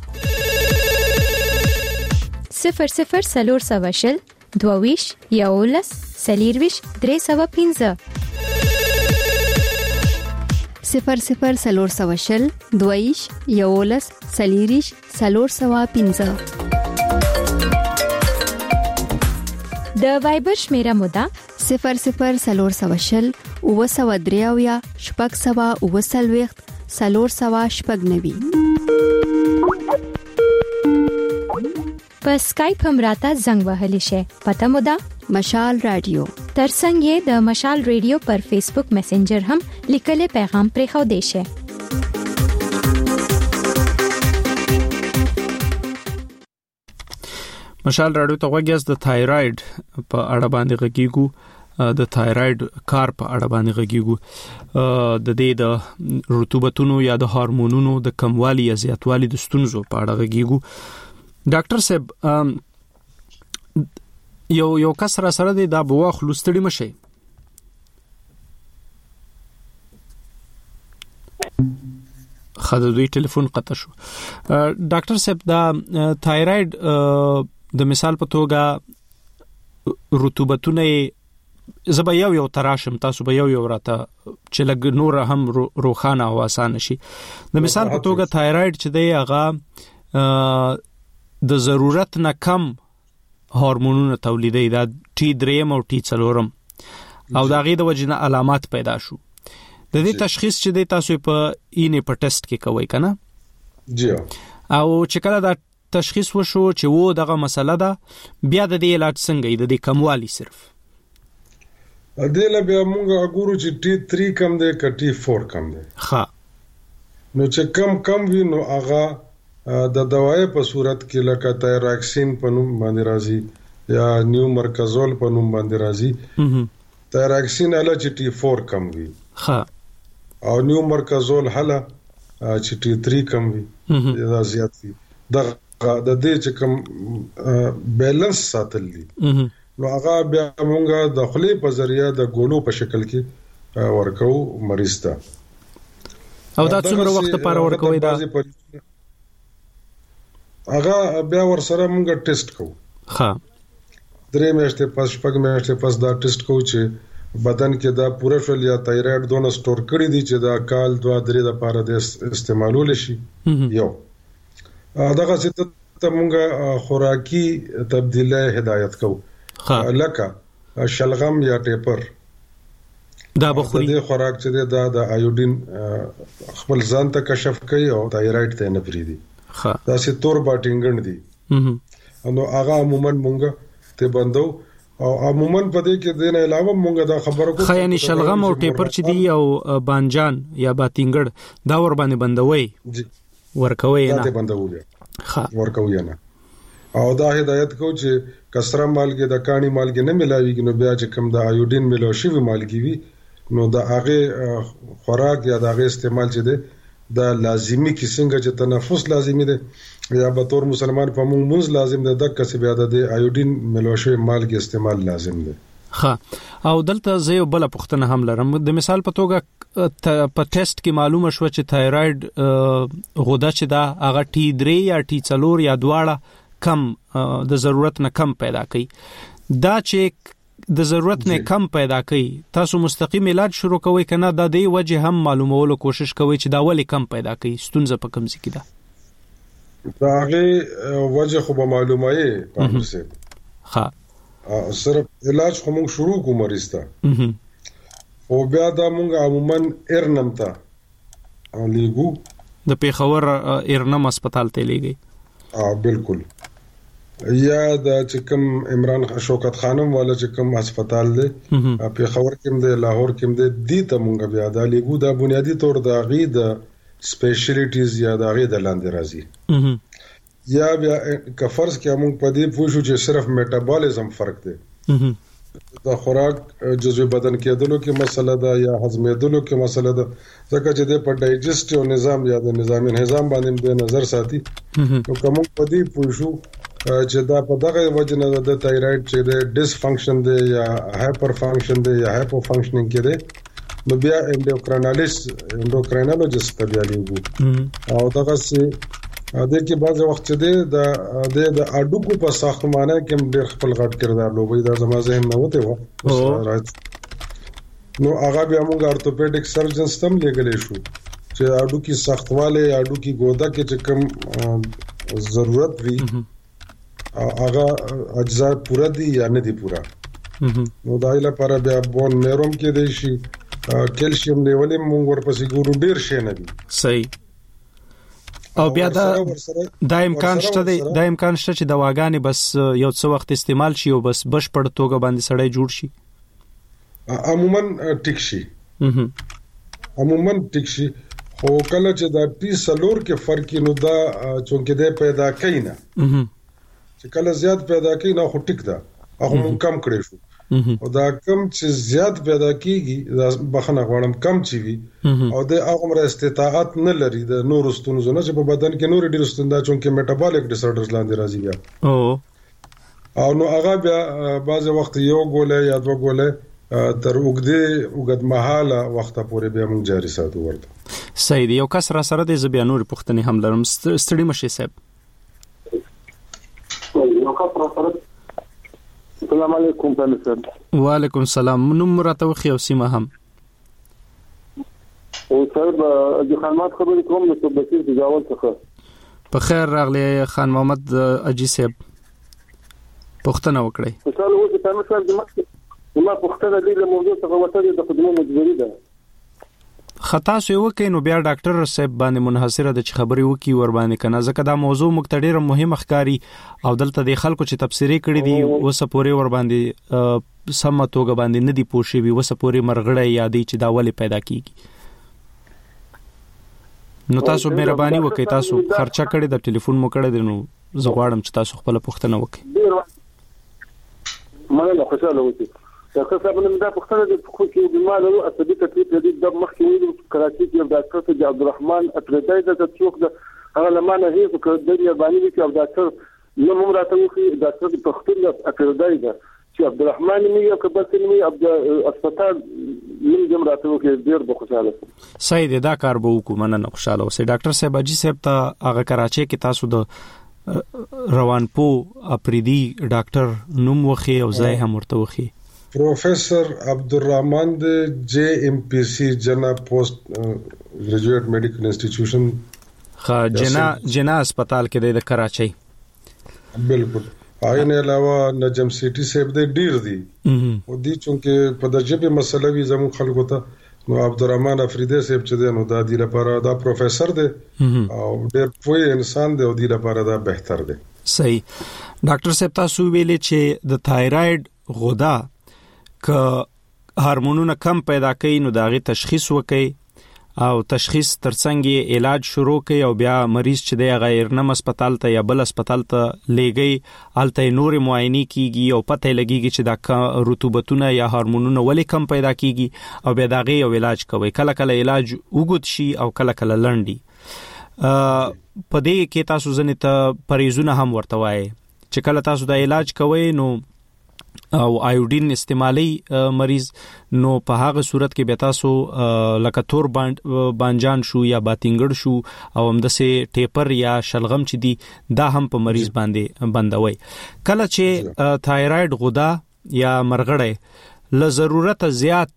S5: 00 سلور سواشل دوویش یولس سلیرویش 315
S4: 00 سلور سواشل دویش یولس سلیریش 315
S5: د وایبر شمیره مودا
S4: 00 سلور سواشل اوسودریاویا شپږ سوا اوسلويخت سلور سوا شپږ نوي.
S5: په سکایپ هم راته زنګ وهلی شي. پته مودا
S4: مشال رادیو.
S5: ترڅنګ یې د مشال رادیو پر فیسبوک میسنجر هم لیکلي پیغام پرې خو دی شي.
S1: مشال رادیو ته وګورئ د تایرايډ په اړه باندې غږیږو. د تایرايډ کار په اړه باندې غږیږو. د دې د رطوبتونو یا د هورمونونو د کموالي یا زیاتوالي د ستونزو په اړه غږیږو. ډاکټر صاحب یو کس را سره دی دا بوا خلوستړي مشه خاطر دوی ټلیفون قطع شو. ډاکټر صاحب دا تایرايډ د مثال په توګه رطوبتونه زبا یو تراشم تاسو به یو راته چې لګ نور هم روخانه او آسان شي. د مثال په توګه تایرايډ چې دی هغه د ضرورت نه کم هورمونونه تولیدي دا T3 او T4 او دا غي د وجنه علامات پیدا شو. د دې تشخیص چې د تاسو په اینې په ټیسټ کې کوي کنه
S7: جی
S1: او چې کله دا تشخیص وشو چې وو دغه مسله ده بیا د دې علاج څنګه د دې کموالي صرف
S7: ادله بیا موږ وګورو چې T3 کم دی که T4 کم دی.
S1: ها
S7: نو چې کم وي نو هغه د دوايي په صورت کې لکه تایراکسین په نوم باندې راځي یا نیو مرکزول په نوم باندې راځي. تایراکسین اله چې T4 کم وي
S1: ها
S7: او نیو مرکزول هله چې T3 کم وي دا زیات وي. د دې چې کم بیلانس ساتل دي نو هغه بیا موږ د خلی په ذریعہ د ګولو په شکل کې ورکو مریض ته.
S1: او دا څومره وخت لپاره ورکوي دا
S7: هغه بیا ور سره موږ ټیسټ کوو.
S1: ها
S7: 3 میاشتې پس 5 میاشتې پس دا ټیسټ کوو چې بدن کې دا پوره شول یا تایرايډ دونه سٹور کړی دي چې دا کال 2-3 لپاره د استعمالول شي. یو دغه څه موږ خوراکي تبدیلی هدایت کوو. لکه شلغم یا ټیپر
S1: دا بخوري
S7: د خوراک چې د آیودین خپل ځان ته کشف کوي او تایرايډ ته نه پریدي. دا سي تور باټینګن دي نو هغه عموما مونږ ته بندو او عموما په دې کې د نه علاوه مونږ دا خبره کوو
S1: خو یعنی شلغم او ټیپر چې دی او بانجان یا باټینګړ دا ور باندې بندوي ورکوي نه
S7: ته بندوي ورکوي نه او دا هدایت کوو چې کسره مالګه د کانی مالګه نه ملاويږي نو بیا چې کوم د آیودین ملو شي مالګي وي نو د هغه خوراک یا د هغه استعمال چې دی دا لازمی کی څنګه چې تنفس لازمی دی یا به تور مسلمان په موږ لازم دی د کسب یاد دی آیودین ملوشه مالګي استعمال لازم دی.
S1: ها او دلته زه بل پختنه هم لرم د مثال په توګه په ټیسټ کې معلومه شو چې تایرايډ غده چې دا هغه T3 یا T4 یا دواړه کم د ضرورت نه کم پیدا کوي. دا چې د ضرورت نه کم پیدا کوي تاسو مستقیم علاج شروع کوئ کنه دا دی وجه هم معلومولو کوشش کوئ چې دا ولې کم پیدا کوي ستونزه په کوم ځای کې ده.
S7: دا هغه وجه خو به معلومه یې په څه
S1: ها
S7: صرف علاج خو موږ شروع کوو مریض ته او بیا دا مونږ عموما ارنم ته لیګو
S1: د پیښور ارنم هسپتال ته لیږي
S7: بالکل یا د چکم عمران شوکت خانم والا چکم هسپتال دی پیښور کې دی لاهور کې دی دی ته مونږ بیا دا لیګو دا بنیادی طور د غي د سپیشلیټیز یا د غي د لاندې راځي یا بیا که فرض کې موږ په دې پوښو چې صرف میټابولیزم فرق دی د خوراک جزوی بدن کېدلو کې مسله ده یا هضمېدلو کې مسله ده ځکه چې د په ډایجسټیو نظام یا د نظام انهضام باندې د نظر ساتي نو کوم په دې پوښو چې دا په دغه وجه نه د تایرايډ چې د ډیس فنکشن دی یا هایپر فنکشن دی یا هایپو فنکشنینګ کې دی نو بیا انډوکراینالوجست ته بیا لیږو او دغه سي د کې بعض وخت دی د اډوکو په ساختمانه کې ډېر خپل غټ کردار لوبي دا زما ذهن نه وته و نو هغه بیا موږ ارتوپیډیک سرجن سم لګلې شو چې اډوکی سختواله اډوکی ګودا کې چې کوم ضرورت وي هغه اجزا پورا دي یا نه دي پورا نو دا لپاره بیا بون میروم کې دی شي کیلشیم لیول موږ ورپسې ګورو ډیر شي نه دي
S1: صحیح او بیا دا امکان شته چې دواګانې بس یو څه وخت استعمال شي او بس بشپړ توګه باندې سړی جوړ شي
S7: عموما ټیک شي خو کله چې دا پی سلور کې فرق نو دا چونکه د پیدا کینا چې کله زیات پیدا کوي نو خو ټیک ده هغه مون کم کړی شو او دا کم چې زیات پیدا کیږي دا بخنه غواړم کم چی وي او د هغه استطاعت نه لري د نور ستونزو نه چې په بدن کې نور ډیر ستونزې چونکه میټابولیک ډیس اوردرز لاندې راځي بیا او نو هغه بیا بعض وخت یو ګوله یا دوه ګوله تر وګد مهاله وخت پورې بیا مونږ جاري ساتو ورته
S1: صحیح دی یو کس را سره د زبیا نور پښتنې هم لرم ستړي مشي صاحب
S8: السلام علیکم پنځه
S1: وعلیکم السلام نوم راته وخی او سیمه هم
S8: او صاحب د خدمات خبرې کوم نو بشیر تجاوز څخه
S1: په خیر راغلی خان محمد اجي صاحب پښتنه وکړي
S8: مثال و چې تاسو سره ما پښتنه دې له موضوع څخه وته د خدمت مجبوری ده
S1: خطا سوی وکي نو بیا ډاکټر صاحب باندې منحصره د خبري وکي ور باندې کنه ځکه دا موضوع مقتدر مهم ښکاری او دلته د خلکو چې تفسیری کړی دي وسپوري ور باندې سم توګه باندې ندي پوښي وي وسپوري مرغړې یادې چې دا ولې پیدا کیږي نو تاسو مهرباني وکړئ تاسو خرچه کړی د ټلیفون مو کړی دی نو زه غواړم چې تاسو خپل پوښتنه وکړئ
S8: مننه خوشاله اوسئ ډاکټر صاحب نن دا پوښتنه د خو کې د مالو اصلي تکلیف د مخکې ویلو کراچي کې ډاکټر ته عبدالرحمن اطردای د څوک د هغه لمانه هیڅ کړ د یابانی کې او ډاکټر نو موږ راته وخی ډاکټر په خپل اطردای دا چې عبدالرحمن می یو کبل می عبد اسپیټال من جمع راته وخی ډیر به خوشاله
S1: صحیح دی دا کار به وکړو مننه خوشاله اوسئ ډاکټر صاحب اجي صاحب ته هغه کراچي کې تاسو د روانپو اپریدي ډاکټر نوم وخی او ځای هم ورته وخی
S7: پروفیسر عبدالرحمن جے ایم پی سی جنا پوسٹ گریجویٹ میڈیکل انسٹیٹیوشن
S1: جنا اسپتال کې د کراچۍ
S7: بالکل آئین علاوه نجم سیټي صاحب د ډیر دی او دی چونکه په درجه مسله وی زمو خلکو ته نو عبدالرحمن افریدی صاحب چې دی نو دا دی لپاره دا پروفیسر دی او ډیر پوهه انسان دی او دی لپاره دا بهتر دی
S1: صحیح ډاکټر صاحب تاسو ویلې چې د تایرايډ غده که هورمونونه کم پیدا کوي نو داغه تشخیص وکړي او تشخیص ترڅنګ علاج شروع کوي او بیا مریض چې دی غیر نم هسپتال ته یا بل هسپتال ته لېږي الته نور معاینه کیږي او پته لګيږي چې دا رطوبتونه یا هورمونونه ولې کم پیدا کیږي او بیا داغه یو علاج کوي کله کله علاج وګد شي او کله کله لنډي په دې کې تاسو ځنه ته پریزونه هم ورته وایي چې کله تاسو دا علاج کوئ نو او آیوډین استعمالي مریض نو په هغه صورت کې به تاسو لکه تور بانجان شو یا باتینګړ شو او همدسه ټیپر یا شلغم چې دی دا هم په مریض باندې بندوي کله چې تایرايډ غده یا مرغړې له ضرورت زیات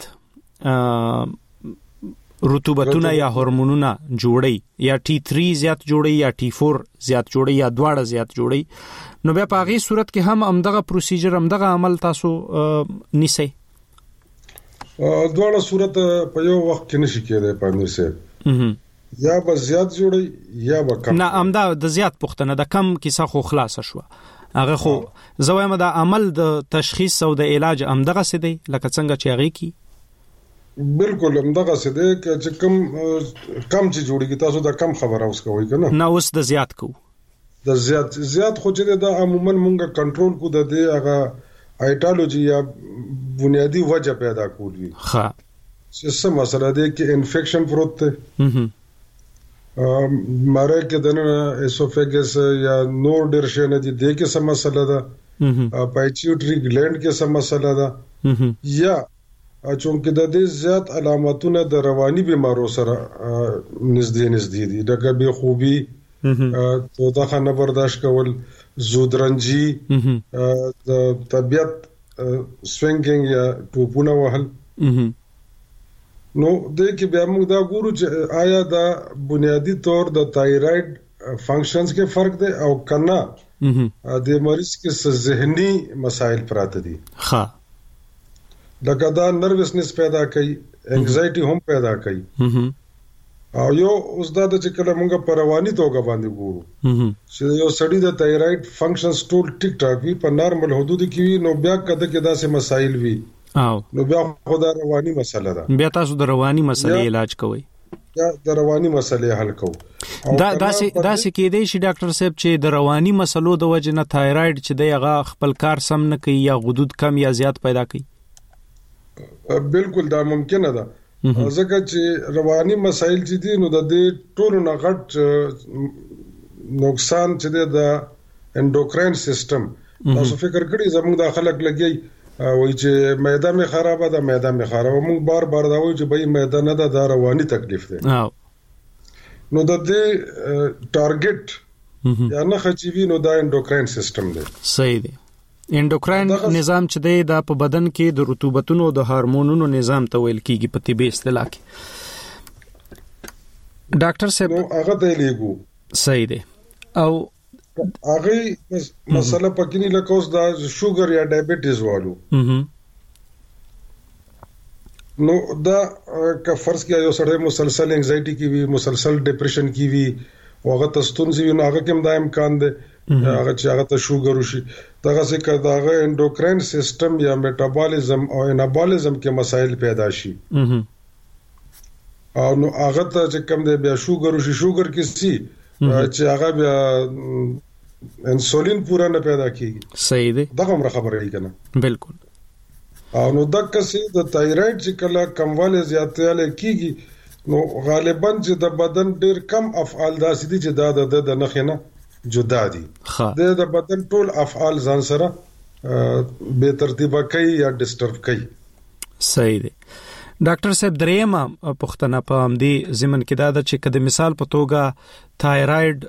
S1: رطوبتونه یا هورمونونه جوړي یا T3 زیات جوړي یا T4 زیات جوړي یا دواړه زیات جوړي نو بیا په هغه صورت کې هم همدغه پروسیجر همدغه عمل تاسو نیسئ
S7: دواړه صورت په یو وخت کې نشي کېدای پاندې سه یا به زیات جوړي یا به کم.
S1: نه امدا د زیات پختنه د کم کیسه خو خلاص شو هغه خو زویم د عمل د تشخیص او د علاج امدغه سي دی لکه څنګه چې هغه کی
S7: بالکل امدغه سي دی چې کم چې جوړیږي تاسو دا کم خبره اوس کوي کنه
S1: نه اوس د زیات کو
S7: د زیات خو چې دا عموما مونږه کنټرول کو د دې هغه ایټالوجي یا بنیادی وجه پیدا کولی
S1: ها
S7: چې څه مسله ده کې انفیکشن پروت ته ماره کې دنه اسوفیګس یا نور ډرشن دي د کې څه مسله ده پایچیوټری ګلند کې څه مسله ده یا چونکه د دې زیات علامتونه د رواني بیمارو سره نږدې دي لکه بے خوبي تو دا خانه برداشت کول زودرنجي د طبيعت سوینګینګ یا ټوپونه وهل نو د کې بیا موږ دا ګورو چې آیا دا بنیادی طور د تایراید فنکشنز کې فرق دی او کنه د مریض کې ذهني مسائل پراته دي
S1: ها
S7: لکه دا نروسنس پیدا کوي انگزایټي هم پیدا کوي او یو اوس دا چې کله موږ په رواني توګه باندې ګورو چې یو سړی د تایراید فنکشنز ټول ټیک ټاک وي په نارمل حدود کې وي نو بیا کده کې داسې مسائل وي
S1: او
S7: نو بیا خو دا رواني مسله ده
S1: بیا تاسو د رواني مسلې علاج کوئ
S7: یا د رواني مسلې حل کوو
S1: دا داسې کېدای شي ډاکټر صاحب چې د رواني مسلو د وجه نه تایراید چې دی هغه خپل کار سم نه کوي یا غدود کم یا زیات پیدا کوي
S7: بالکل دا ممکنه ده ځکه چې رواني مسائل چې دي نو د دې ټولو نه غټ نقصان چې دی د انډوکراین سیستم تاسو فکر کړئ زموږ د خلک لګي وایي چې معده مې خرابه ده موږ بار دا وایو چې بای معده نه ده دا رواني تکلیف دی نو د دې ټارګټ یا نه خچوي نو دا انډوکراین سیستم دی
S1: صحیح دی انډوکراین نظام چې دی دا په بدن کې د رطوبتونو د هورمونونو نظام ته ویل کیږي په طبي اصطلاح کې ډاکټر صاحب
S7: هغه ته لیکو
S1: صحیح دی او
S7: هغه مسله پکې نه لکه اوس دا شوګر یا ډایبټیز والو نو دا که فرض کیا یو سړی مسلسل انگزایټي کی وی مسلسل ډیپریشن کی وی هغه تستونځي نو هغه کوم دا امکان دی هغه چې هغه ته شوګر وشي دغه څه کړه هغه انډوکراین سیستم یا میټابولیزم او انابولیزم کې مسائل پیدا شي او نو هغه ته چې کوم دی بیا شوګر وشي شوګر کې سي چې هغه بیا انسولین پورا نه پیدا کیږي
S1: صحیح دی
S7: دا کوم خبره ای کنه
S1: بالکل
S7: او نو دغه سي د تایراید چې کله کمواله زیاتواله کیږي نو غالبا چې د بدن ډیر کم افعال داسې دي چې د نخنه جدا دي د بدن ټول افعال ځان سره به ترتیبه کوي یا ډیسټرب کوي
S1: صحیح دی ډاکټر صاحب درېما پښتنه په همدې زمن کې دا چې کله مثال په توګه تایراید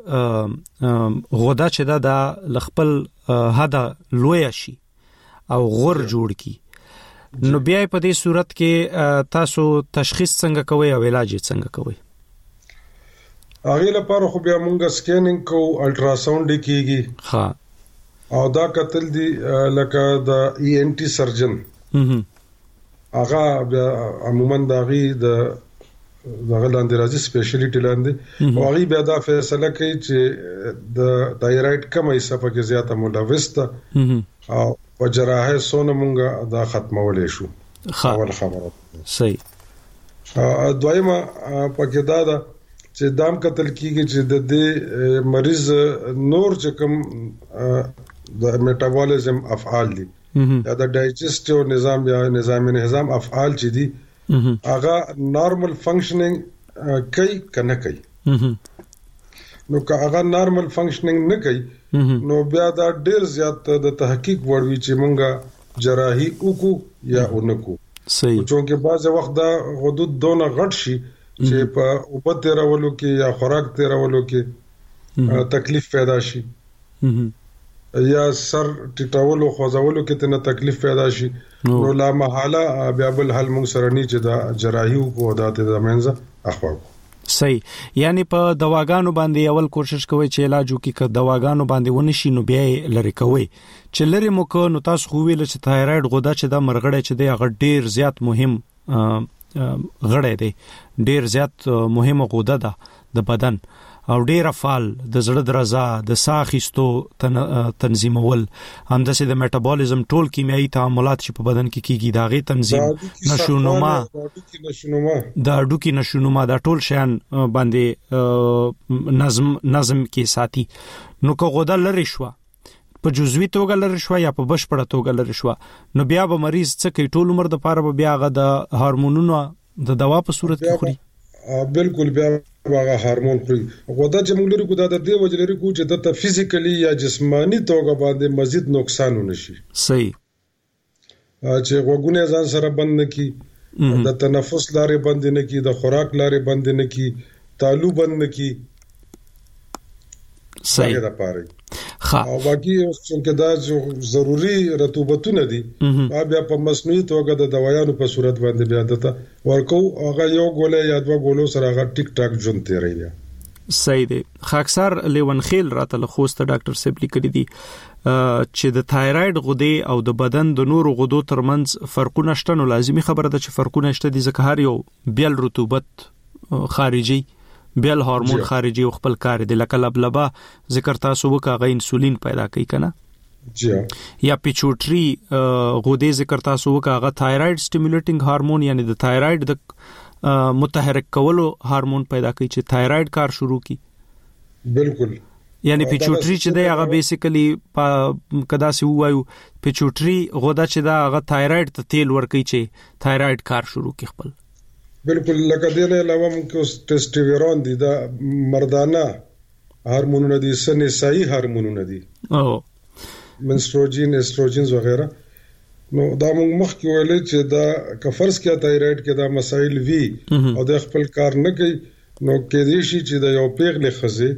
S1: غوډه چې دا لخپل هدا لوی شي او غور جوړ کی نو بیا په دې صورت کې تاسو تشخیص څنګه کوئ او علاج څنګه کوئ
S7: هغه لپاره خو بیا مونږه سکینینګ کو الټراساوند کیږي
S1: ها
S7: او دا کتل دي لکه د ای ان ټي سرجن هغه بیا عموما دغه لاندې راځي سپیشلیټی لاندې او هغه بیا دا فیصله کوي چې د تایراید کم حصہ پکې زیاته ملوث ده او وجراحه سونه مونږه دا ختمولې شو اول خبره
S1: صحیح
S7: دویمه پکې دا چې دام قتل کیږي چې د دې مریض نور چې کوم د میټابولیزم افعال دي یا د ډایجسټیو نظام یا نظام افعال چې دي هغه نارمل فنکشنینګ کوي کنه کوي نو که هغه نارمل فنکشنینګ نه کوي نو بیا دا ډیر زیات د تحقیق وړوي چې مونږه جراحي وکړو یا اونکو
S1: صحیح
S7: چونکه بعض وخت دا حدود دونه غټ شي چې په اوبه تیرولو کې یا خوراک تیرولو کې تکلیف پیدا شي یا سر ټیټولو خوځولو کې تنه تکلیف پیدا شي نو لا محاله بیا بل حل موږ سره نه چې دا جراحي او د منځه اخوا
S1: صحیح یعنی په دواګانو باندې اول کوشش کوي چې علاج وکړي که دواګانو باندې ونشي نو بیا لری کوي چې لری مو کو نو تاسو خو ویل چې تایراید غوډه چې دا مرغړې چې دی هغه ډیر زیات مهم غړی دی، ډیر زیات مهمه غوده ده د بدن او ډیر فعال د زړه درزا د ساه اخیستو تنظیمول، همداسې د میټابولیزم ټول کیمیاوي تعاملات چې په بدن کې کیږي دا غي تنظیم، نشونما د اډوکی نشونما دا ټول شیان باندې نظم کې ساتي. نو که غوده لري شو په جزوی توګه لري شو یا په بشپړه توګه لري شو، نو بیا به مریض څه کوي؟ ټول عمر د پاره به بیا غ د هورمونونو د دوا په صورت کې خوري.
S7: بالکل بیا هغه هورمون خوري. غوده چې موږ لري کو دا د دې وجه لري کو چې د فزیکلی یا جسمانی توګه باندې مزید نقصان ونشي.
S1: صحیح.
S7: چې غوګونه ځان سره بند نکي، د تنفس لارې بند نکي، د خوراک لارې بند نکي، تالو بند نکي.
S1: صحیح.
S7: دا پاره او باقي څنګه دا ضروري رطوبتونه دي بیا په مصنوعي توګه د دوايانو په صورت باندې بیا دته ورکو هغه یو ګولې یا دوه ګولو سره هغه ټیک ټاک ژوند تیری بیا.
S1: صحیح دی. خاکسار لیون خیل راته له خوسته ډاکټر صاحب لیکلي دي چې د تایراید غدې او د بدن د نورو غدو ترمنځ فرقونه شته. نو لازمي خبره ده چې فرقونه شته دي ځکه هر یو بیل رطوبت خارجي بیل هورمون خارجي او خپل کار دی. لکه لبلبا ذکر تاسو وکړه انسولین پیدا کوي کنه، یا پیچوټری غدې ذکر تاسو وکړه تایراید سټیمولیټینګ هورمون یعنی د تایراید د متحرک کولو هورمون پیدا کوي چې تایراید کار شروع کی.
S7: بالکل.
S1: یعنی پیچوټری چې دی هغه بیسیکلی کدا سی وایو پیچوټری غده چې دا هغه تایراید ته تیل ورکوي چې تایراید کار شروع کی خپل.
S7: بالکل. لکه دې نه علاوه موږ ټیسټوستيرون دي دا مردانه هورمونونه دي، سنسایي هورمونونه دي منستروجین استروجینز وغیرہ. نو دا موږ مخکې ویل چې دا کفرس کې تایراید کې دا مسائل وی او د خپل کار نه کوي، نو کې دې شي چې دا یو پیغله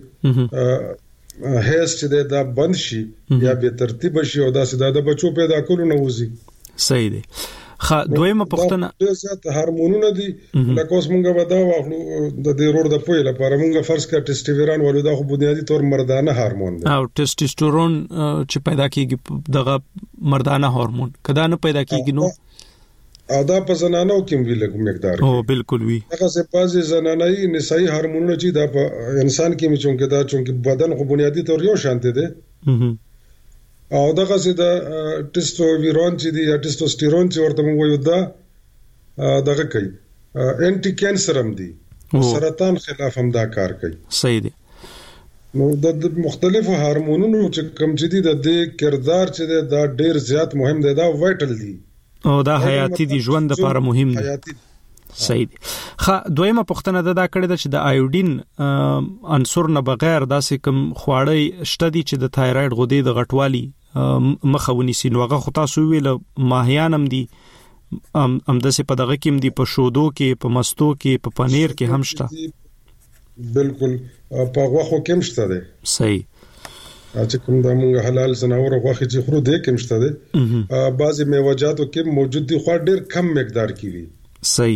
S7: خزه هیڅ چې دا بند شي یا به ترتیب شي او دا ساده د بچو پیدا کولو نه وځي.
S1: صحیح دی. دویمه پوښتنه
S7: د زیات هورمونونه دي لکه اوس مونږ به دا واخلو د دې روړ د پوی لپاره مونږ فرض کړه ټیسټوستيرون ولې دا خو بنیادی طور مردانه هورمون دی او
S1: ټیسټوستيرون چې پیدا کیږي دغه مردانه هورمون کدا نه پیدا کیږي نو
S7: او دا په زنانو کې وی لګ مقدار
S1: او بالکل وی
S7: هغه څه پازي زنانای نسایي هورمونونه چې دا په انسان کې مچونکه دا چونکه بدن خو بنیادی طور یو شانته دي او دغه چې د ټیسټوستيرون چې دی یا ټیسټوستيرون چې ورته موږ وایو دا دغه کوي انټي کینسر هم دی سرطان خلاف هم دا کار کوي.
S1: صحیح دی.
S7: نو د مختلفو هورمونونو چې کوم چې دی د دې کردار چې دی دا ډیر زیات مهم دی، دا وایټل دی
S1: او دا حیاتي دی، ژوند لپاره مهم دی. صحیح دی. دویمه پوښتنه دا کړې ده چې د آیوډین عنصر نه بغیر داسې کوم خواړه شته دي چې د تایراید غدې د غټوالي مخاوني سي. نو هغه خو تاسو ویل ماهیان هم دي، هم داسې په دغه کې هم دي، په شودو کې، په مستو کې، په پنیر کې هم شته.
S7: بالکل. په غوښو کې هم شته دي.
S1: صحیح.
S7: چې کوم د موږ حلال زناور غوښه چې خورو دې کې هم شته دي. بعضي میوه‌جاتو کې موجود دي خو ډېر کم مقدار کې وي.
S1: صحیح.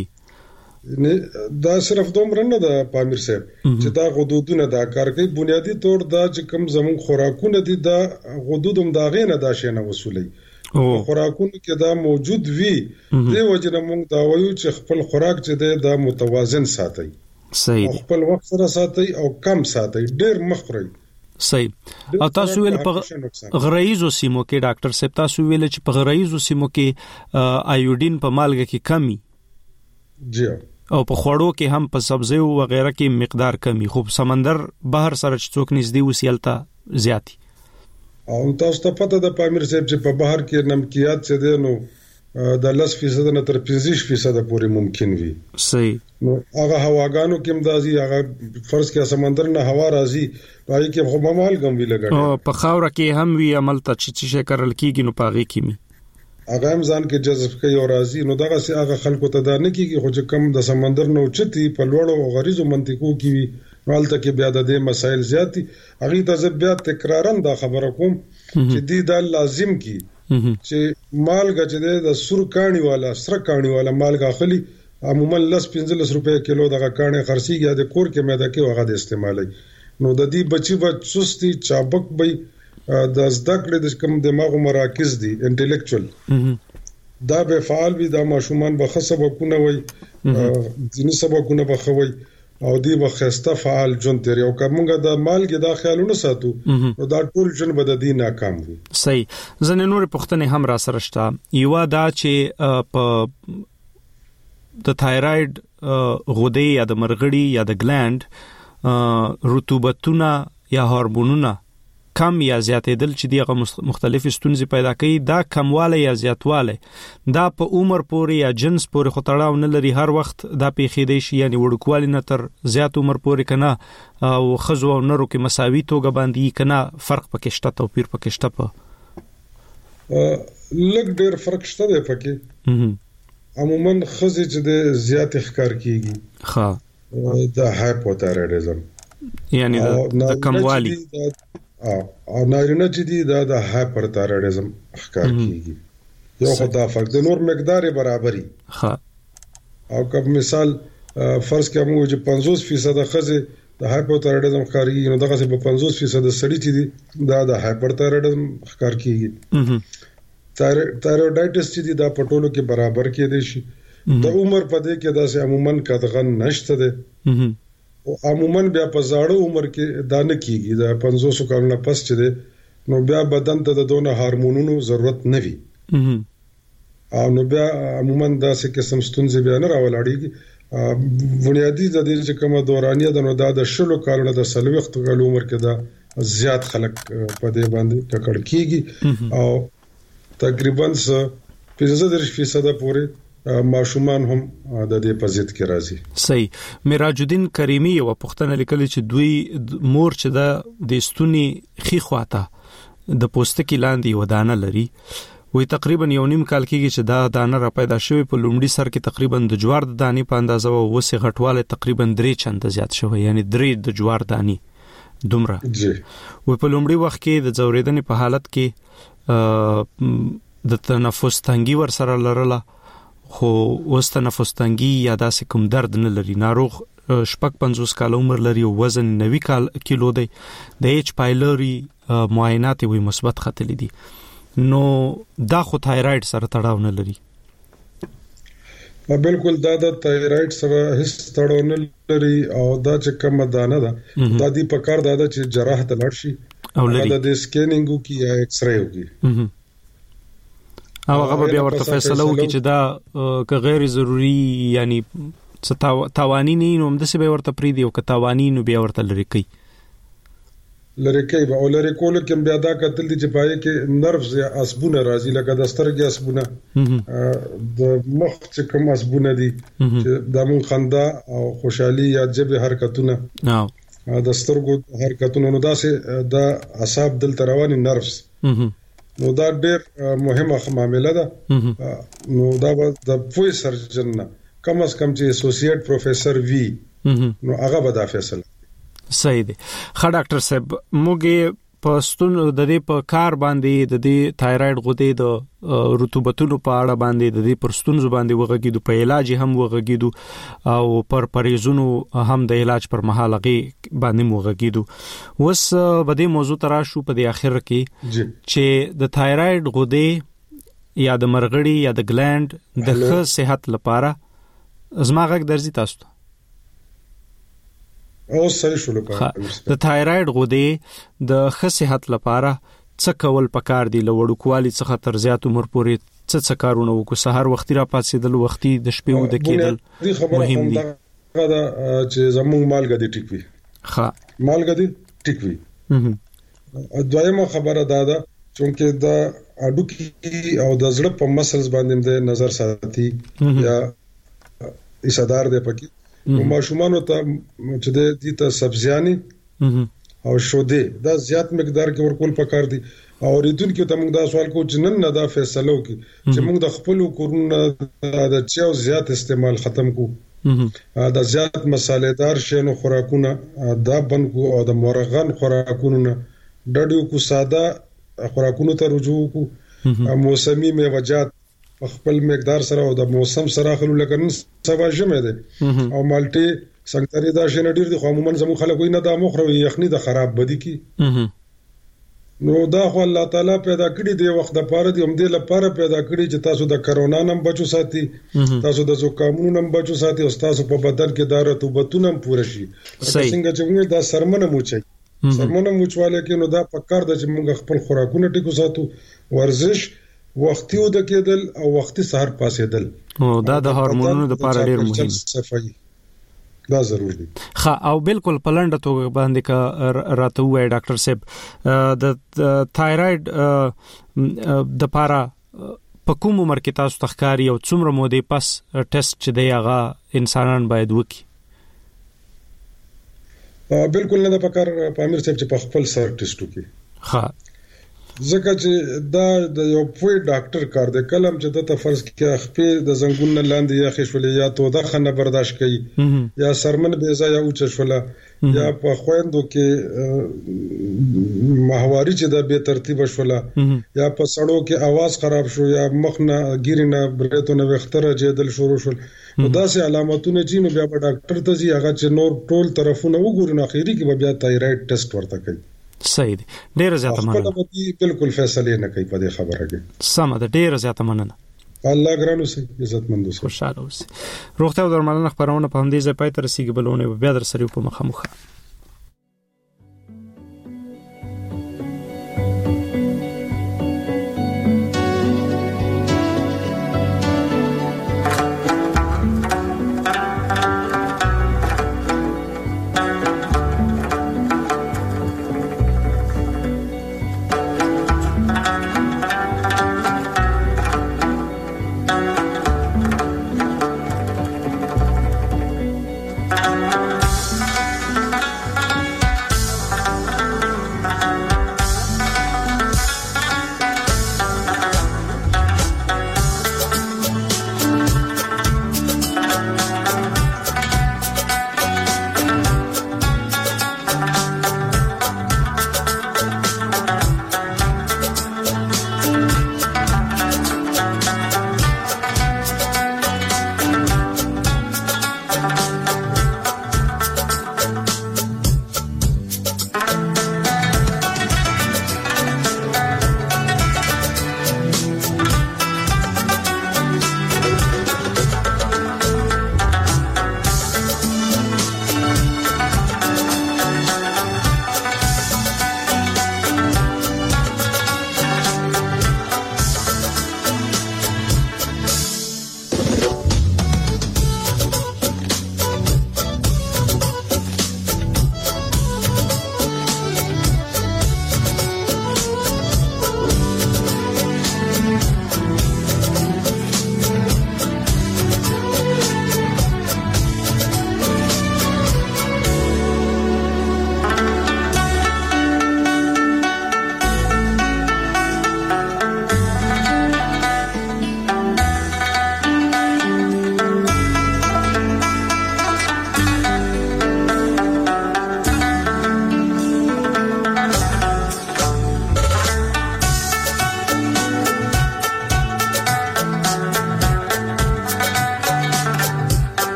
S7: دا صرف دومره نه ده پامیر صاحب چې دا غدودونه دا کار کوي. بنیادی طور دا چې کوم زمون خوراکونه دي دا غدودم دا غینه دا شینه وصولي خوراکونه کې دا موجود وي. دی وجنه موږ دا وایو چې خپل خوراک چې دا متوازن ساتي.
S1: صحیح.
S7: خپل وخت سره ساتي او کم ساتي، ډیر مخوري.
S1: صحیح. او تاسو ویل په غرایزو سیمو کې ډاکټر صاحب تاسو ویل چې په غرایزو سیمو کې آیوډین په مالګه کې کمی
S7: جی
S1: او په خوړو کې هم په سبزیو وغیرہ کې مقدار کمی، خو سمندر بهر سره څوک نږدې وسیلته زیاتی.
S7: او تاسو ته پته ده پامیر صاحب چې په بهر کې نمکیات څه دي نو د 10% نه تر 15% پورې ممکن وي.
S1: صحیح.
S7: نو هغه هواګانو کې مدازي هغه فرض کې سمندر نه هوا راځي پای کې خو مال غم وی لګړي
S1: او په خاور کې هم وی عمل ته چې شي کارل کیږي نو پاغي کیمی
S7: هغه هم ځان کې جذب کوي او راځي. نو دغه سي هغه خلکو ته دا نه کیږي خو چې کم د سمندر نو چتي په لوړو او غریزو منطقو کې وي ولته کې بیا د دې مسایل زیاتی. هغه ته بیا تکرارا دا خبره کوم چې دې دا لازم کی چې مالګه چې د سور کانی والا سره کانی والا مالګه خلی عموما 10-15 روپے کیلو دغه کانی خرسيږي د کور کې مېده کې هغه د استعمالي. نو د دې بچي بچ سستی چابک به د زده کړې د کوم دماغو مراکز دي انټلیکچوال دا به فعال وي، دا ماشومان به سبقونه وي، ځینې سبقونه به خوي او دی به خسته فعال جون تیری او کومګه د مالګه دا خیالونه ساتو نو دا ټول جن به د دین ناکام وي.
S1: صحیح. زنه نور پښتنه هم را سره شته یو دا چې په د تایراید غدې یا د مرغړی یا د ګلند رطوبتونه یا هورمونونه کم یا زیاتېدل چې دغه مختلف ستونزې پیدا کوي، دا کمواله یا زیاتواله دا په عمر پورې یا جنس پورې خو تړاو نه لري، هر وخت دا پیښېدای شي، یعنی وړوکوالی نه تر زیات عمر پورې کنه او خزو او نرو کې مساوي توګه باندې کنه فرق پکې شته، توپیر پکې شته، په
S7: لږ ډېر فرق شته دی پکې. عموما خزې چې د زیات ښکار کیږي ها د هایپوتایرایډزم
S1: یعنی د کموالی
S7: او نارینه چې دی دا د هایپرتایرایډزم ښکار کیږي. یو خدای فرق د نور مقدار برابرۍ
S1: ها
S7: او کوم مثال فرض کوم چې 50% خزې د هایپرتایرایډزم ښکار کیږي نو دغه په 50% سړي چې دی دا د هایپرتایرایډزم ښکار کیږي. تایرویډایټس چې دی دا په ټولو کې برابر کېدای شي. د عمر په دې کې داسې عموما کدغن نشته ده او عموما بیا په زاړه عمر کې دا نه کیږي، دا 500 کالونه پس چې ده نو بیا بدن ته د دونه هورمونونو ضرورت نه وي او نو بیا عموما داسې قسم ستونزې بیا نه راولاړيږي. بنیادی د دې چې کومه دورانیه ده نو دا د 60 کالونو د 40 کالو عمر کې دا زیات خلک په دې باندې ټکړ کیږي او تقریبا 15% پورې ماشومان هم د دې په ضد کې راځي.
S1: صحیح. معراج الدین کریمی یو پښتنه لیکلي چې دوی مور چې د ستوني خي خواته د پوستکي لاندې ودانه لري، وې تقریبا 1.5 کال کېږي چې دا دانه را پیدا شوی، په لومړي سر کې تقریبا د جوار د دانی په اندازه او وسه غټواله تقریبا 3 چنده زیات شوی، یعنی 3 د جوار دانی دومره. وې په لومړي وخت کې د ځوریدنې په حالت کې د تنفس تنګي ور سره لرله، خو اوس تنفس تنګي یا داسې کوم درد نه لري. ناروغ 50 کال عمر لري او وزن 90 کیلو دی. د ایچ پایلوري معاینات وی مثبت ختلي دي، نو دا خو تایراید سره تړاو نه لري.
S7: بالکل دا د تایراید سره هیڅ تړاو نه لري او دا چې کومه دانه ده دا دی په کار دا چې جراح ته لاړ شي او د سکینینګ کی یا ایکس رے وکي
S1: او هغه بیا ورته فیصله وکړي چې دا که غیر ضروري یعنی تاوانی نه نو هم د څه به ورته پریدي او که تاوانی نو بیا ورته لری کوي
S7: او لری کول کې بیا دا کتل دي چې پای کې نروز یا اسبونه راځي، لکه د سترګې اسبونه د مخ چې کوم اسبونه دي چې د مون خندا او خوشحالي یا جبه حرکتونه د سترګو حرکتونه نو داسې د اعصاب دل ترواني نروز نو دا ډېر مهمه معامله ده. نو دا د پوی سرجن نه کم از کم چې اسوسییټ پروفیسور وی نو هغه به دا فیصله.
S1: صحیح دی. ښه ډاکټر صاحب موږ په ستونو د دې په کار باندې د دې تایراید غدې د رطوبتونو په اړه باندې د دې پر ستونزو باندې وغږیدو، په علاج هم وغږیدو او پر پریزونو هم د علاج پر مهال غي باندې وغږیدو. وس په دې موضوع تراشو په دې اخر کې چې د تایراید غدې یا د مرغړی یا د ګلند د ښه صحت لپاره زما غږ درځي تاسو ته
S7: او صحیح شو لکه
S1: د تایراید غدې د ښه صحت لپاره څه کول پکار دي؟ لوړکوالي څخه تر زیات عمر پورې څه کارونه وکړو؟ سحر وختي را پاتېدل، وختي د شپې ود کېدل مهم دي.
S7: دا چې زموږ مالګه دي ټیک وي، ښه مالګه دي ټیک وي. دویمه خبره دا ده چې دا اډوکی او د زړه په مسلز باندې د نظر ساتي یا ایصدار دی پکې او ماشومانو ته چې د دې ته سبزیانی او شوده دا زیات مقدار کې ورکول پکار دي. او ریدونکو ته موږ دا سوال کوو چې نن نه دا فیصله وکړي چې موږ د خپل کورونه د چاو زیات استعمال ختم کو، دا زیات مصالحدار شینو خوراکونه دا بند کو او د مرغان خوراکونه ډډیو کو، ساده خوراکونو ته رجوع کو، موسمي میوه‌جات خپل مقدار سره او د موسم سره خلو لګن سبا جمع ده او مالټي څنګه دا شنه ډیر دي خو عموما زمو خلک وینه دا مخروي یخني د خراب بدی کی نو دا خو الله تعالی پیدا کړی دی وخت د پاره دی هم دې لپاره پیدا کړی چې تاسو د کرونا نم بچو ساتي تاسو د زکامونو نم بچو ساتي او تاسو په بدن کې د رطوبتونو پوره شي څنګه چې موږ دا سرمنه موچي سرمنه موچواله کې نو دا پکار د چې موږ خپل خوراکونه ټیکو ساتو ورزش وختي ود کېدل او وختي سحر پاسېدل
S1: او دا د هورمونونو لپاره ډیر مهم
S7: صفائی دا ضروري دي.
S1: ها او بالکل پلنډه توګه باندې کا راته وای ډاکټر صاحب د تایراید د پارا په کوم عمر کې تاسو تخکاری او څومره مودې پس ټیسټ چې دی هغه انسانان باید وکړي؟
S7: بالکل نه د پکار پامیر صاحب چې په خپل سر ټیسټ وکړي.
S1: ها
S7: ځکه چې دا د یو پوی ډاکټر کار دی کلم چې د فرض کې خپې د زنګون لاندې یا خښولې یا تو د خنه برداشت کوي یا سرمن به ځای او چشوله یا په خويندو کې ماهواري چې د به ترتیب شوله یا په سړو کې आवाज خراب شو یا مخ نه ګیرنه بریتونه وختره جدل شروع شول نو دا سه علامتونه چې نو بیا په ډاکټر ته ځي هغه چې نور ټول طرفونه وګوري نو اخیری کې بیا تایراید ټیسټ ورته کوي.
S1: صحیح دی. ډیر زیاته مننه.
S7: بالکل فیصله نه کوي په دې خبره کې.
S1: سم ده. ډیر زیاته مننه.
S7: الله ګرانو سي عزت مند اوسه.
S1: خوشاله اوسه. روغتیا او درملنه خبرونه په همدې ځای پای ته رسیدي بلونه بیا در سره په مخه